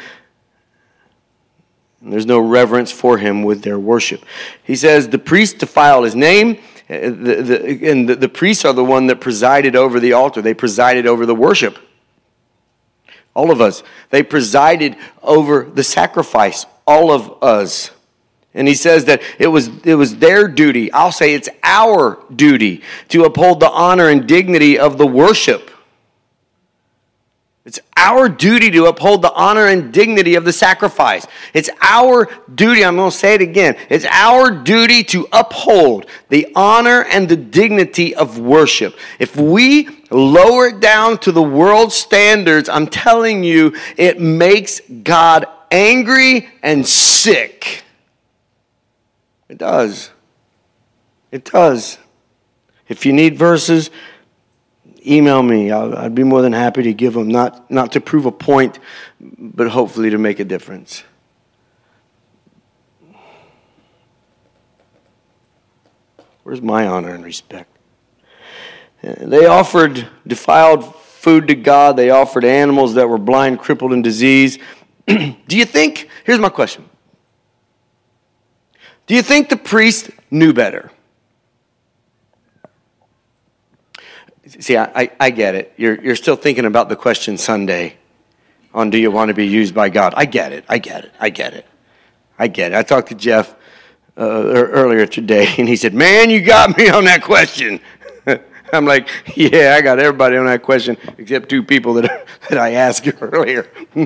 And there's no reverence for him with their worship. He says the priests defile his name. The priests are the one that presided over the altar. They presided over the worship. All of us. They presided over the sacrifice. All of us. And he says that it was their duty. I'll say it's our duty to uphold the honor and dignity of the worship. It's our duty to uphold the honor and dignity of the sacrifice. It's our duty, I'm going to say it again. It's our duty to uphold the honor and the dignity of worship. If we lower it down to the world standards, I'm telling you, it makes God angry and sick. It does. It does. If you need verses, email me. I'd be more than happy to give them, not to prove a point, but hopefully to make a difference. Where's my honor and respect? They offered defiled food to God. They offered animals that were blind, crippled, and diseased. Do you think, here's my question. Do you think the priest knew better? See, I get it. You're still thinking about the question Sunday on do you want to be used by God? I get it. I talked to Jeff earlier today, and he said, man, you got me on that question. I'm like, yeah, I got everybody on that question except two people that I asked earlier.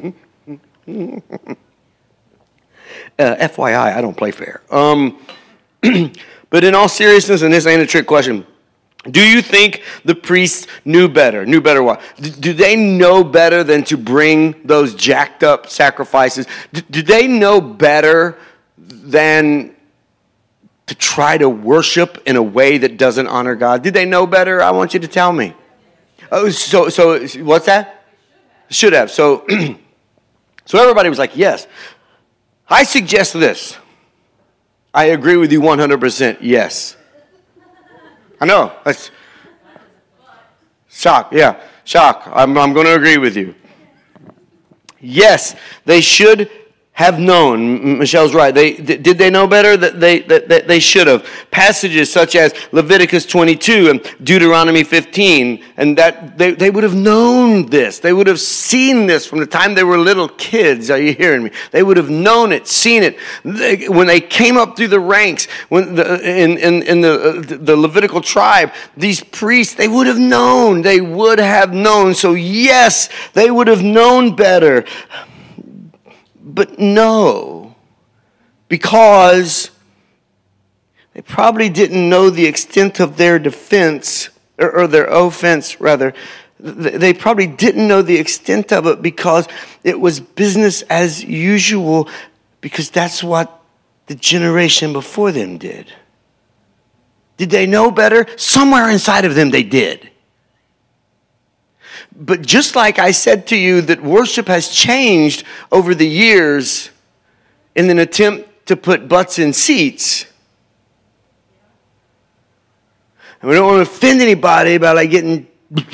FYI, I don't play fair. But in all seriousness, and this ain't a trick question, do you think the priests knew better? Knew better what? Do they know better than to bring those jacked up sacrifices? Do they know better than to try to worship in a way that doesn't honor God? Did they know better? I want you to tell me. Oh, so what's that? Should have. So everybody was like, yes. I suggest this. I agree with you 100%. Yes. I know. That's shock. Yeah, shock. I'm going to agree with you. Yes, they should have known. Michelle's right. Did they know better? That they should have. Passages such as Leviticus 22 and Deuteronomy 15, and that they would have known this. They would have seen this from the time they were little kids. Are you hearing me? They would have known it, seen it. When they came up through the ranks, in the Levitical tribe, these priests, they would have known. They would have known. So yes, they would have known better. But no, because they probably didn't know the extent of their defense, or their offense, rather. They probably didn't know the extent of it because it was business as usual, because that's what the generation before them did. Did they know better? Somewhere inside of them they did. But just like I said to you that worship has changed over the years in an attempt to put butts in seats. And we don't want to offend anybody by like getting,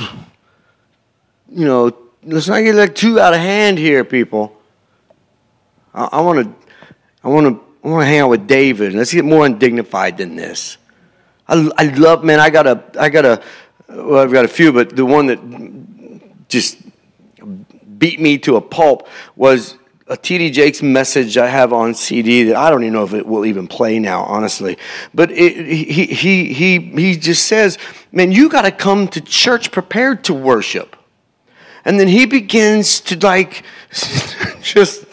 let's not get like too out of hand here, people. I want to hang out with David. Let's get more undignified than this. I love, man, I've got a few, but the one that just beat me to a pulp was a T.D. Jakes message I have on CD that I don't even know if it will even play now, honestly. But he just says, man, you got to come to church prepared to worship. And then he begins to just,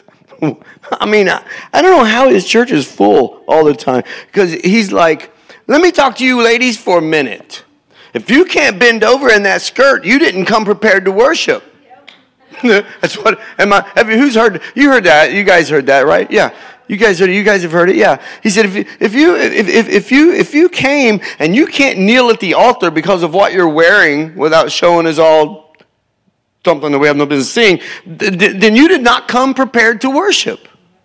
I don't know how his church is full all the time. Because he's like, let me talk to you ladies for a minute. If you can't bend over in that skirt, you didn't come prepared to worship. Yep. That's what. Who's heard? You heard that? You guys heard that, right? Yeah. You guys have heard it. Yeah. He said, if you came and you can't kneel at the altar because of what you're wearing without showing us all something that we have no business seeing, then you did not come prepared to worship.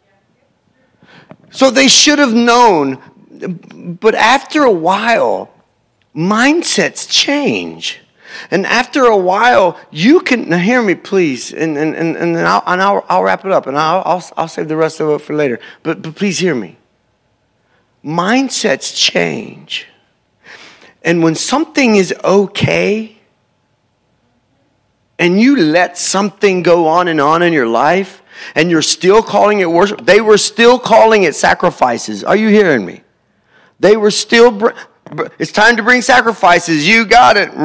So they should have known, but after a while, mindsets change. And after a while, you can, now hear me please, and then I'll wrap it up, and I'll save the rest of it for later. But please hear me. Mindsets change. And when something is okay, and you let something go on in your life, and you're still calling it worship, they were still calling it sacrifices. Are you hearing me? They were still, it's time to bring sacrifices. You got it.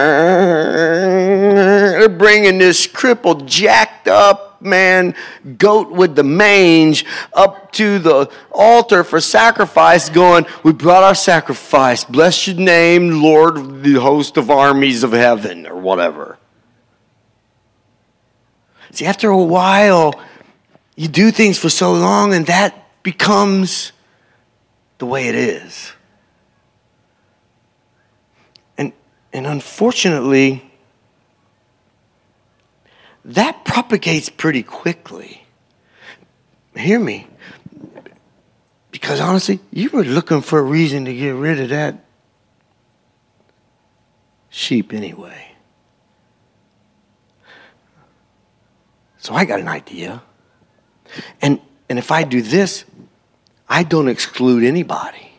They're bringing this crippled, jacked up, man, goat with the mange up to the altar for sacrifice, going, we brought our sacrifice. Bless your name, Lord, the host of armies of heaven, or whatever. See, after a while, you do things for so long, and that becomes the way it is. And unfortunately, that propagates pretty quickly. Hear me. Because honestly, you were looking for a reason to get rid of that sheep anyway. So I got an idea. And if I do this, I don't exclude anybody.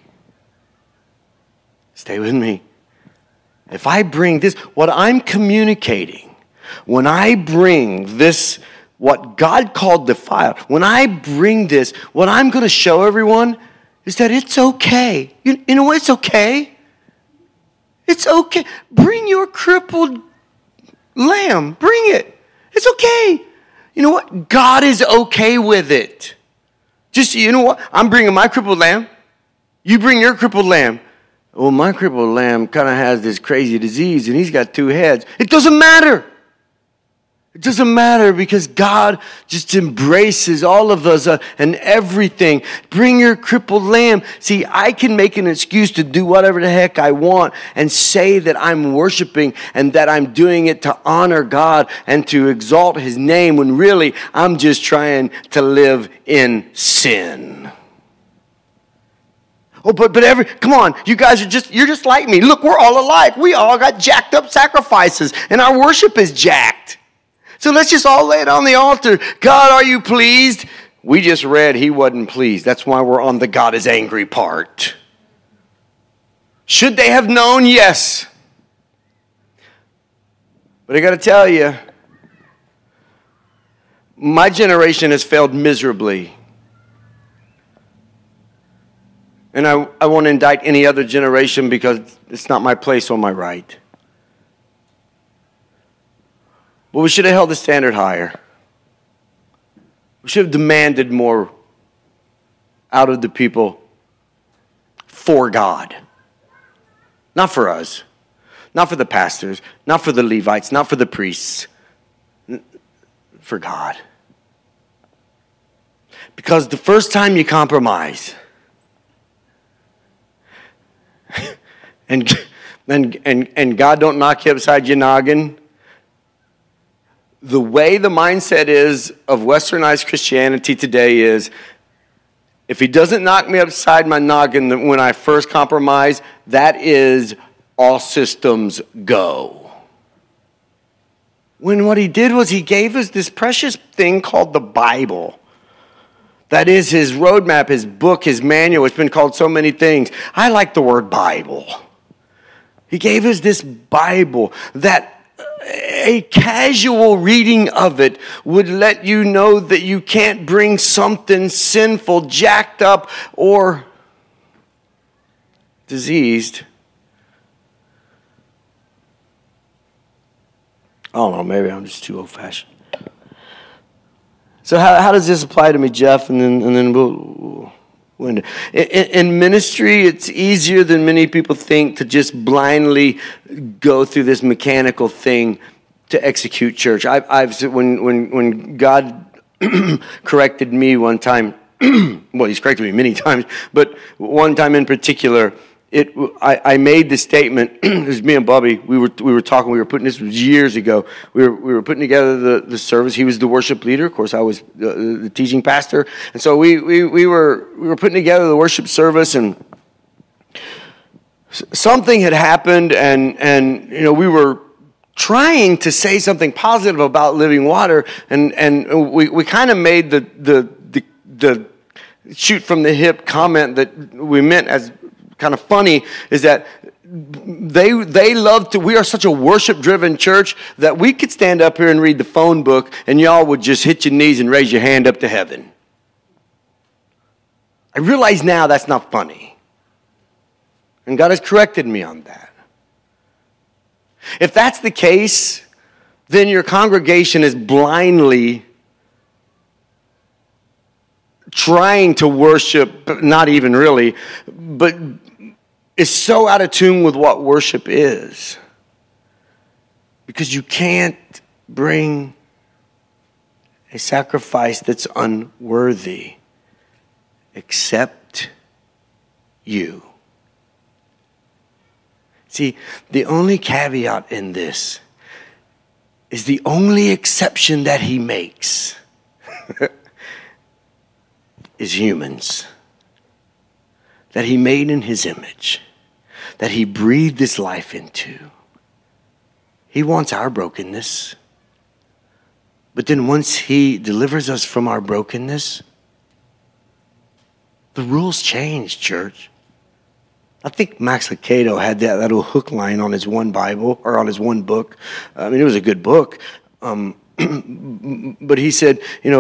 Stay with me. If I bring this, what I'm communicating, when I bring this, what God called defiled, when I bring this, what I'm going to show everyone is that it's okay. You know what? It's okay. It's okay. Bring your crippled lamb. Bring it. It's okay. You know what? God is okay with it. Just, you know what? I'm bringing my crippled lamb. You bring your crippled lamb. Well, my crippled lamb kind of has this crazy disease, and he's got 2 heads. It doesn't matter. It doesn't matter because God just embraces all of us and everything. Bring your crippled lamb. See, I can make an excuse to do whatever the heck I want and say that I'm worshiping and that I'm doing it to honor God and to exalt His name when really I'm just trying to live in sin. Oh, but come on, you guys you're just like me. Look, we're all alike. We all got jacked up sacrifices, and our worship is jacked. So let's just all lay it on the altar. God, are you pleased? We just read He wasn't pleased. That's why we're on the God is angry part. Should they have known? Yes. But I got to tell you, my generation has failed miserably. And I won't indict any other generation because it's not my place or my right. But we should have held the standard higher. We should have demanded more out of the people for God. Not for us. Not for the pastors. Not for the Levites. Not for the priests. For God. Because the first time you compromise, and God don't knock you upside your noggin, the way the mindset is of westernized Christianity today is, if He doesn't knock me upside my noggin when I first compromise, that is all systems go. When what He did was He gave us this precious thing called the Bible. That is His roadmap, His book, His manual. It's been called so many things. I like the word Bible. He gave us this Bible that a casual reading of it would let you know that you can't bring something sinful, jacked up, or diseased. I don't know, maybe I'm just too old-fashioned. So how does this apply to me, Jeff? And then we'll end it. In ministry, it's easier than many people think to just blindly go through this mechanical thing to execute church. When God corrected me one time, well, He's corrected me many times, but one time in particular, I made the statement. It was me and Bobby. We were talking. We were putting this was years ago. We were putting together the service. He was the worship leader. Of course, I was the teaching pastor. And so we were putting together the worship service, and something had happened, and we were trying to say something positive about Living Water, and we kind of made the shoot from the hip comment that we meant as kind of funny, is that they love to, we are such a worship-driven church that we could stand up here and read the phone book and y'all would just hit your knees and raise your hand up to heaven. I realize now that's not funny. And God has corrected me on that. If that's the case, then your congregation is blindly trying to worship, not even really, but is so out of tune with what worship is. Because you can't bring a sacrifice that's unworthy except you. See, the only caveat in this is the only exception that he makes is humans. That he made in his image, that he breathed his life into. He wants our brokenness. But then once he delivers us from our brokenness, the rules change, church. I think Max Lucado had that little hook line on his one Bible, or on his one book. I mean, it was a good book. But he said,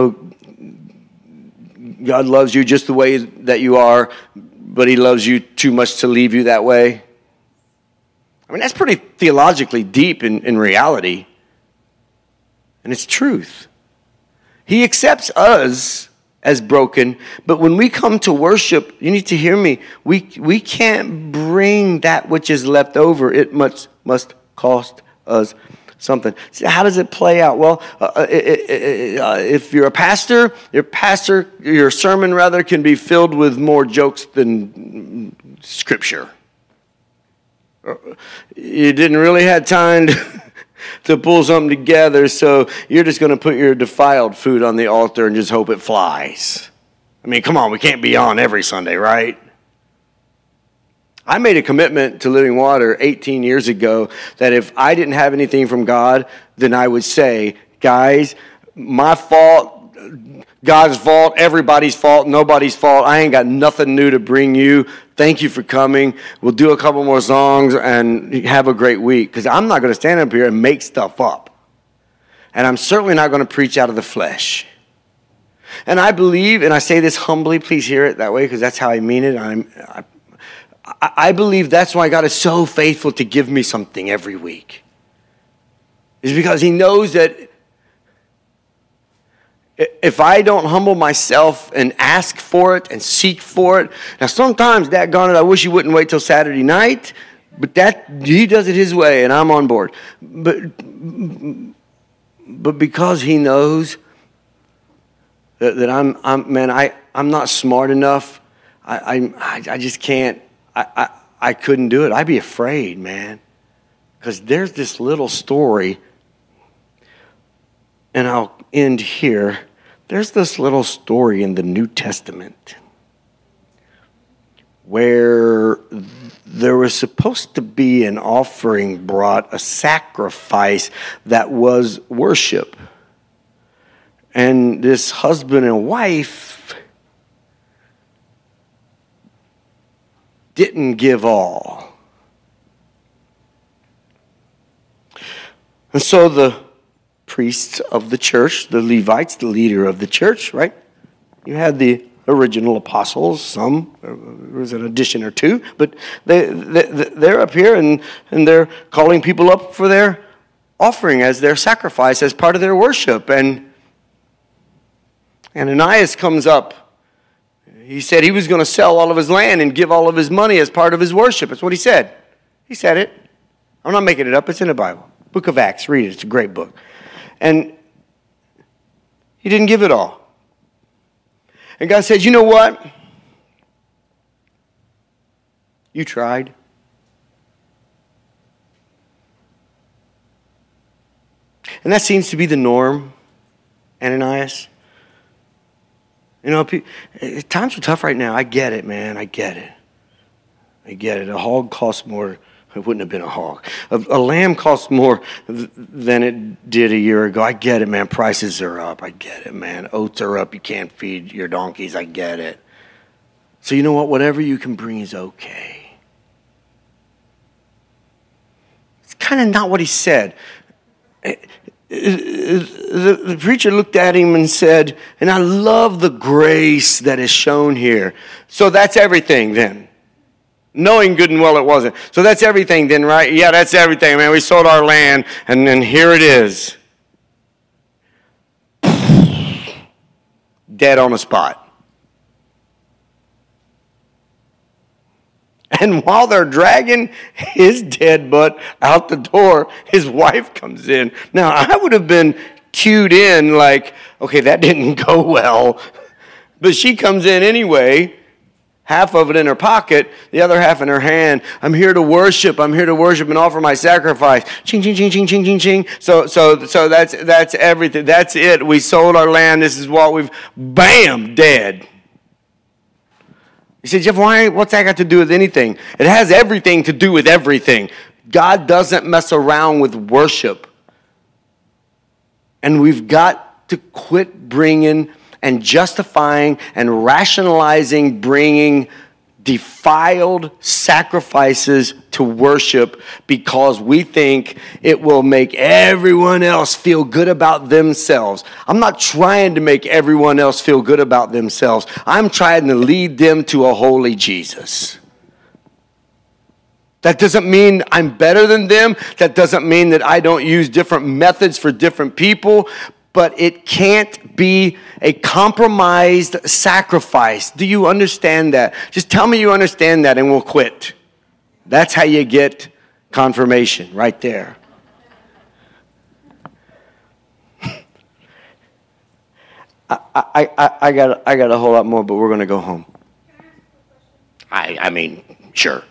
God loves you just the way that you are, but he loves you too much to leave you that way. I mean, that's pretty theologically deep in reality. And it's truth. He accepts us as broken, but when we come to worship, you need to hear me, we can't bring that which is left over. It must cost us something. So how does it play out? Well, if you're a pastor, your sermon rather can be filled with more jokes than scripture. You didn't really have time to pull something together, so you're just going to put your defiled food on the altar and just hope it flies. I mean, come on, we can't be on every Sunday, right? I made a commitment to Living Water 18 years ago that if I didn't have anything from God, then I would say, guys, my fault, God's fault, everybody's fault, nobody's fault. I ain't got nothing new to bring you. Thank you for coming. We'll do a couple more songs and have a great week. Because I'm not going to stand up here and make stuff up. And I'm certainly not going to preach out of the flesh. And I believe, and I say this humbly, please hear it that way, because that's how I mean it. I believe that's why God is so faithful to give me something every week. Is because he knows that if I don't humble myself and ask for it and seek for it, now sometimes, daggone it, I wish he wouldn't wait till Saturday night, but that he does it his way and I'm on board. But because he knows that I'm not smart enough, I just can't. I couldn't do it. I'd be afraid, man. Because there's this little story, and I'll end here. There's this little story in the New Testament where there was supposed to be an offering brought, a sacrifice that was worship. And this husband and wife didn't give all. And so the priests of the church, the Levites, the leader of the church, right? You had the original apostles, some, there was an addition or two, but they're up here and they're calling people up for their offering as their sacrifice, as part of their worship. And Ananias comes up. He said he was going to sell all of his land and give all of his money as part of his worship. That's what he said. He said it. I'm not making it up. It's in the Bible. Book of Acts. Read it. It's a great book. And he didn't give it all. And God said, you know what? You tried. And that seems to be the norm, Ananias. You know, times are tough right now. I get it, man. I get it. A hog costs more. It wouldn't have been a hog. A lamb costs more than it did a year ago. I get it, man. Prices are up. I get it, man. Oats are up. You can't feed your donkeys. I get it. So you know what? Whatever you can bring is okay. It's kind of not what he said. The preacher looked at him and said, and I love the grace that is shown here. So that's everything then. Knowing good and well it wasn't. So that's everything then, right? Yeah, that's everything, man. We sold our land, and then here it is. Dead on the spot. And while they're dragging his dead butt out the door, his wife comes in. Now, I would have been cued in like, okay, that didn't go well. But she comes in anyway. Half of it in her pocket, the other half in her hand. I'm here to worship. I'm here to worship and offer my sacrifice. Ching, ching, ching, ching, ching, ching, ching. So that's everything. That's it. We sold our land. This is what we've, bam, dead. You say, Jeff, what's that got to do with anything? It has everything to do with everything. God doesn't mess around with worship. And we've got to quit bringing and justifying and rationalizing bringing defiled sacrifices to worship because we think it will make everyone else feel good about themselves. I'm not trying to make everyone else feel good about themselves. I'm trying to lead them to a holy Jesus. That doesn't mean I'm better than them. That doesn't mean that I don't use different methods for different people. But it can't be a compromised sacrifice. Do you understand that? Just tell me you understand that and we'll quit. That's how you get confirmation right there. I got a whole lot more, but we're going to go home. I mean, sure.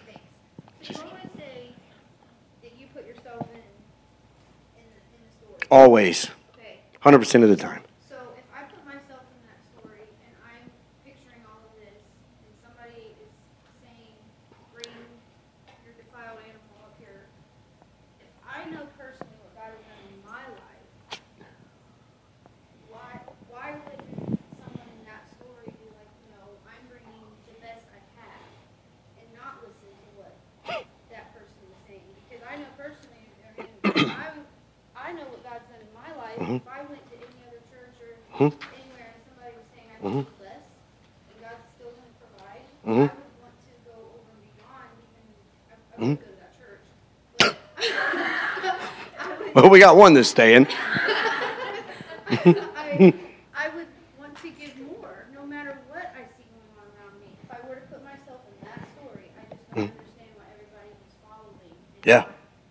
Always. 100% of the time. So if I put myself in that story and I'm picturing all of this and somebody is saying, bring your defiled animal up here, if I know personally what God has done in my life, why would someone in that story be like, no, I'm bringing the best I have and not listen to what that person is saying? Because I know personally, I know what God's done in my life. If I went to any other church or anywhere and somebody was saying I need less and God's still going to provide, I would want to go over and beyond. I wouldn't go to that church. But Well, we got one that's staying. I would want to give more, no matter what I see going on around me. If I were to put myself in that story, I just don't understand why everybody was following. Yeah.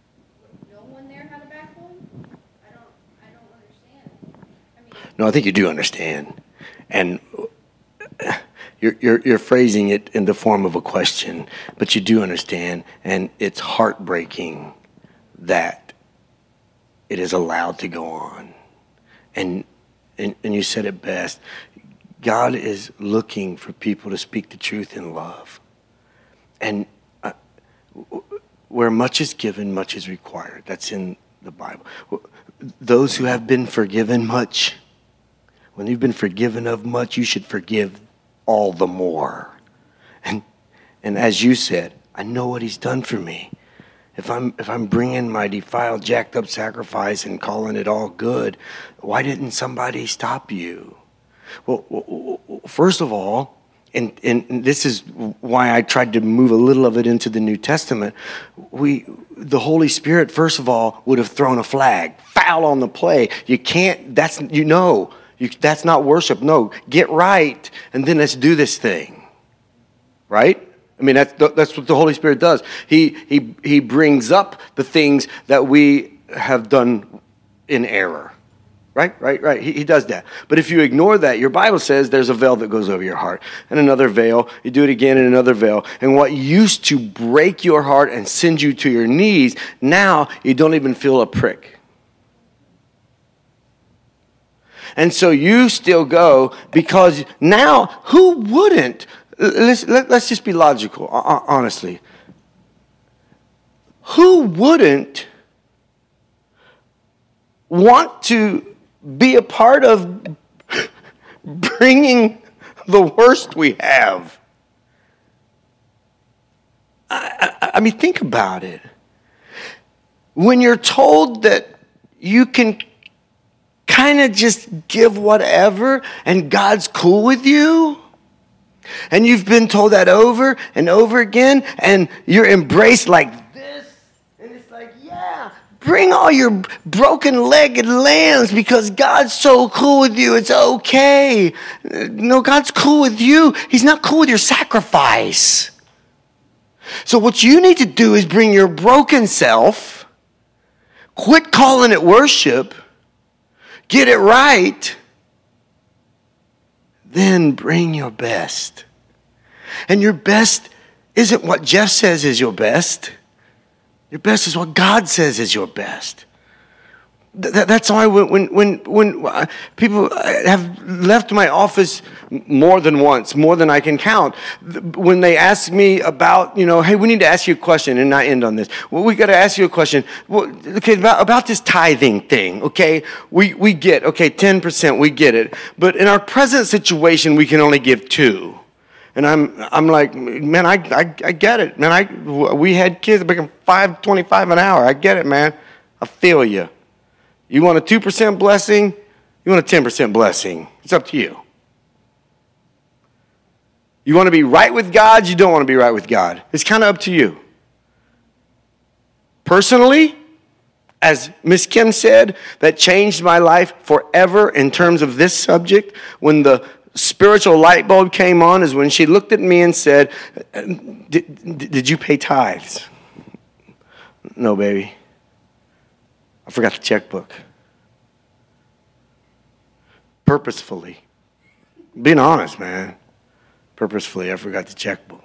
No, I think you do understand. And you're phrasing it in the form of a question, but you do understand. And it's heartbreaking that it is allowed to go on. And you said it best. God is looking for people to speak the truth in love. And where much is given, much is required. That's in the Bible. Those who have been forgiven much, when you've been forgiven of much, you should forgive all the more. And as you said, I know what he's done for me. If I'm bringing my defiled, jacked up sacrifice and calling it all good, why didn't somebody stop you? Well, first of all, and this is why I tried to move a little of it into the New Testament, the Holy Spirit, first of all, would have thrown a flag, foul on the play. You can't, that's not worship. No, get right, and then let's do this thing. Right? I mean, that's what the Holy Spirit does. He brings up the things that we have done in error. Right. He does that. But if you ignore that, your Bible says there's a veil that goes over your heart. And another veil. You do it again and another veil. And what used to break your heart and send you to your knees, now you don't even feel a prick. And so you still go because now, who wouldn't? Let's just be logical, honestly. who wouldn't want to be a part of bringing the worst we have? I mean, think about it. When you're told that you can kind of just give whatever and God's cool with you, and you've been told that over and over again, and you're embraced like this, and it's like, yeah, bring all your broken-legged lambs because God's so cool with you. It's okay. No, God's cool with you. He's not cool with your sacrifice. So what you need to do is bring your broken self, quit calling it worship, get it right, then bring your best. And your best isn't what Jeff says is your best. Your best is what God says is your best. That's why when people have left my office more than once, more than I can count, when they ask me about, hey, we need to ask you a question and not end on this. Well, we got to ask you a question. Well, okay, about this tithing thing, okay? We get, 10%, we get it. But in our present situation, we can only give 2%. And I'm like, man, I get it. Man, we had kids making $5.25 an hour. I get it, man. I feel you. You want a 2% blessing? You want a 10% blessing? It's up to you. You want to be right with God? You don't want to be right with God. It's kind of up to you. Personally, as Miss Kim said, that changed my life forever in terms of this subject. When the spiritual light bulb came on is when she looked at me and said, did you pay tithes? No, baby. I forgot the checkbook. Purposefully. Being honest, man. Purposefully, I forgot the checkbook.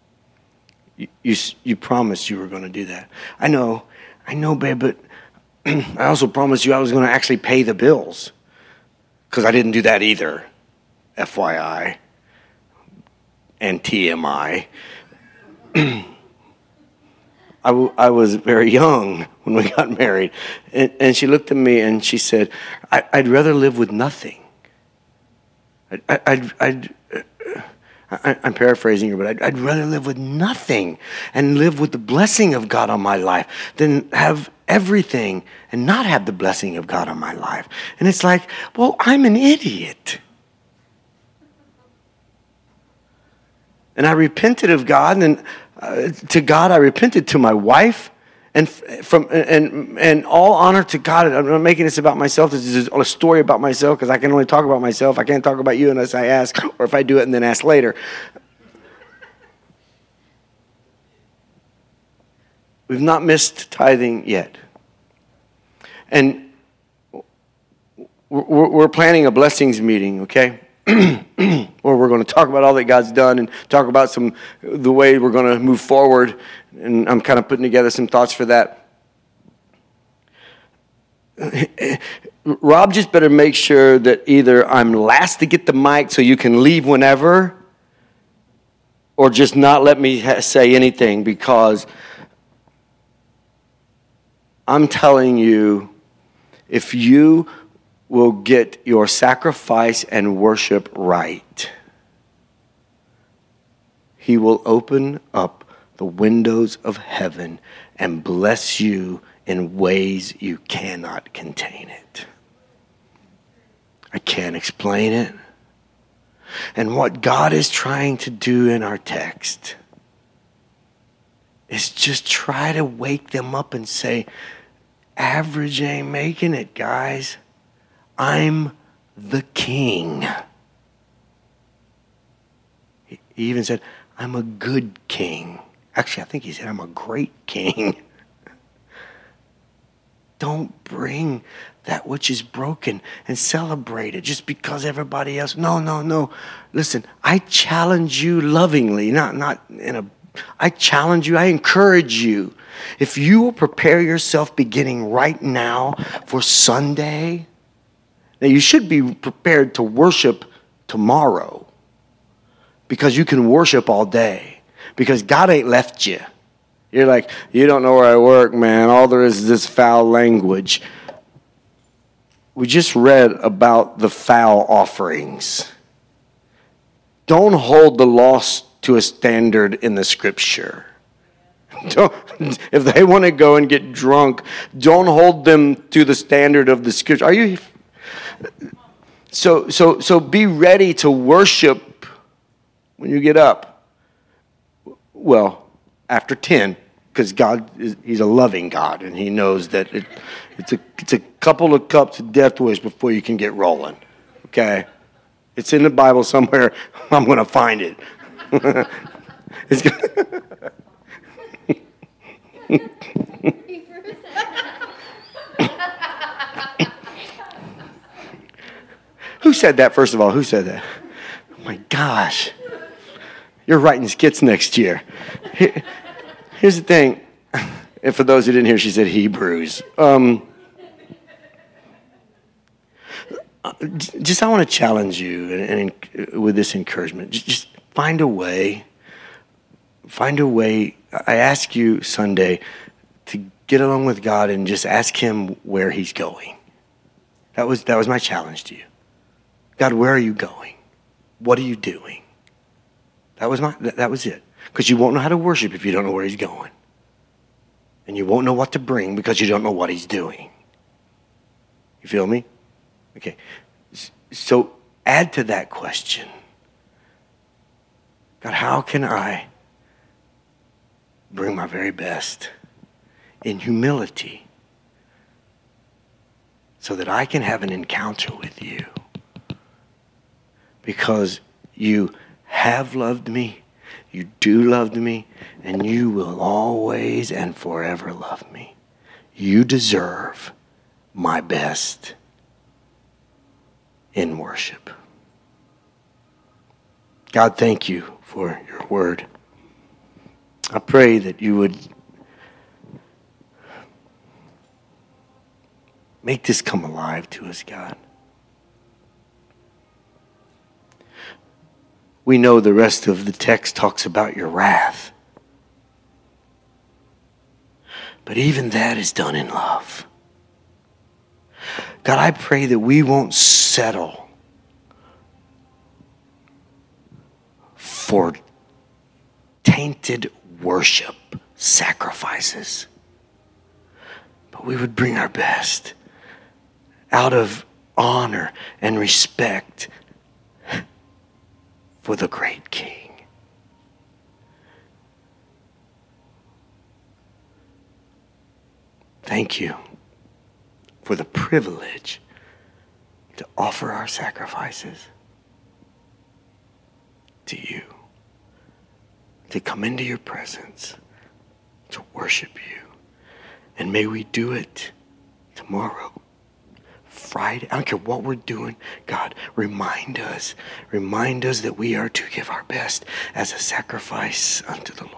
You promised you were going to do that. I know, babe, but I also promised you I was going to actually pay the bills. Because I didn't do that either. FYI. And TMI. I was very young when we got married. And she looked at me and she said, I'd rather live with nothing. I'm paraphrasing her, but I'd rather live with nothing and live with the blessing of God on my life than have everything and not have the blessing of God on my life. And it's like, well, I'm an idiot. And I repented of God, and to God I repented, to my wife, and all honor to God. I'm not making this about myself. This is a story about myself because I can only talk about myself. I can't talk about you unless I ask, or if I do it and then ask later. We've not missed tithing yet. And we're planning a blessings meeting, okay? Where we're going to talk about all that God's done and talk about the way we're going to move forward. And I'm kind of putting together some thoughts for that. Rob just better make sure that either I'm last to get the mic so you can leave whenever, or just not let me say anything, because I'm telling you, if you will get your sacrifice and worship right, He will open up the windows of heaven and bless you in ways you cannot contain it. I can't explain it. And what God is trying to do in our text is just try to wake them up and say, average ain't making it, guys. I'm the king. He even said, I'm a good king. Actually, I think he said, I'm a great king. Don't bring that which is broken and celebrate it just because everybody else. No. Listen, I challenge you lovingly, I challenge you, I encourage you. If you will prepare yourself beginning right now for Sunday, now you should be prepared to worship tomorrow, because you can worship all day, because God ain't left you. You're like, you don't know where I work, man. All there is this foul language. We just read about the foul offerings. Don't hold the lost to a standard in the scripture. If they want to go and get drunk, don't hold them to the standard of the scripture. Are you? So be ready to worship when you get up. Well, after 10, because He's a loving God, and He knows that it's a couple of cups of death wish before you can get rolling. Okay, it's in the Bible somewhere. I'm going to find it. Who said that, first of all? Who said that? Oh my gosh. You're writing skits next year. Here's the thing. And for those who didn't hear, she said Hebrews. I want to challenge you and with this encouragement. Just find a way. Find a way. I ask you Sunday to get along with God and just ask Him where He's going. That was my challenge to you. God, where are you going? What are you doing? That was it. Because you won't know how to worship if you don't know where He's going. And you won't know what to bring because you don't know what He's doing. You feel me? Okay. So add to that question. God, how can I bring my very best in humility so that I can have an encounter with you? Because you have loved me, you do love me, and you will always and forever love me. You deserve my best in worship. God, thank you for your word. I pray that you would make this come alive to us, God. We know the rest of the text talks about your wrath. But even that is done in love. God, I pray that we won't settle for tainted worship sacrifices. But we would bring our best out of honor and respect for the great King. Thank you for the privilege to offer our sacrifices to you, to come into your presence, to worship you. And may we do it tomorrow, Friday. I don't care what we're doing. God, remind us that we are to give our best as a sacrifice unto the Lord.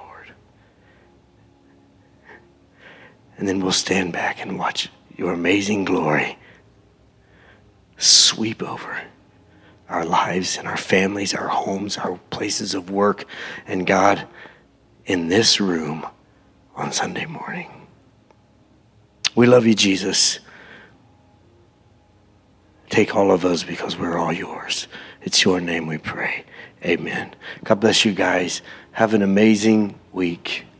And then we'll stand back and watch your amazing glory sweep over our lives and our families, our homes, our places of work, and God, in this room on Sunday morning. We love you, Jesus. Take all of us because we're all yours. It's your name we pray. Amen. God bless you guys. Have an amazing week.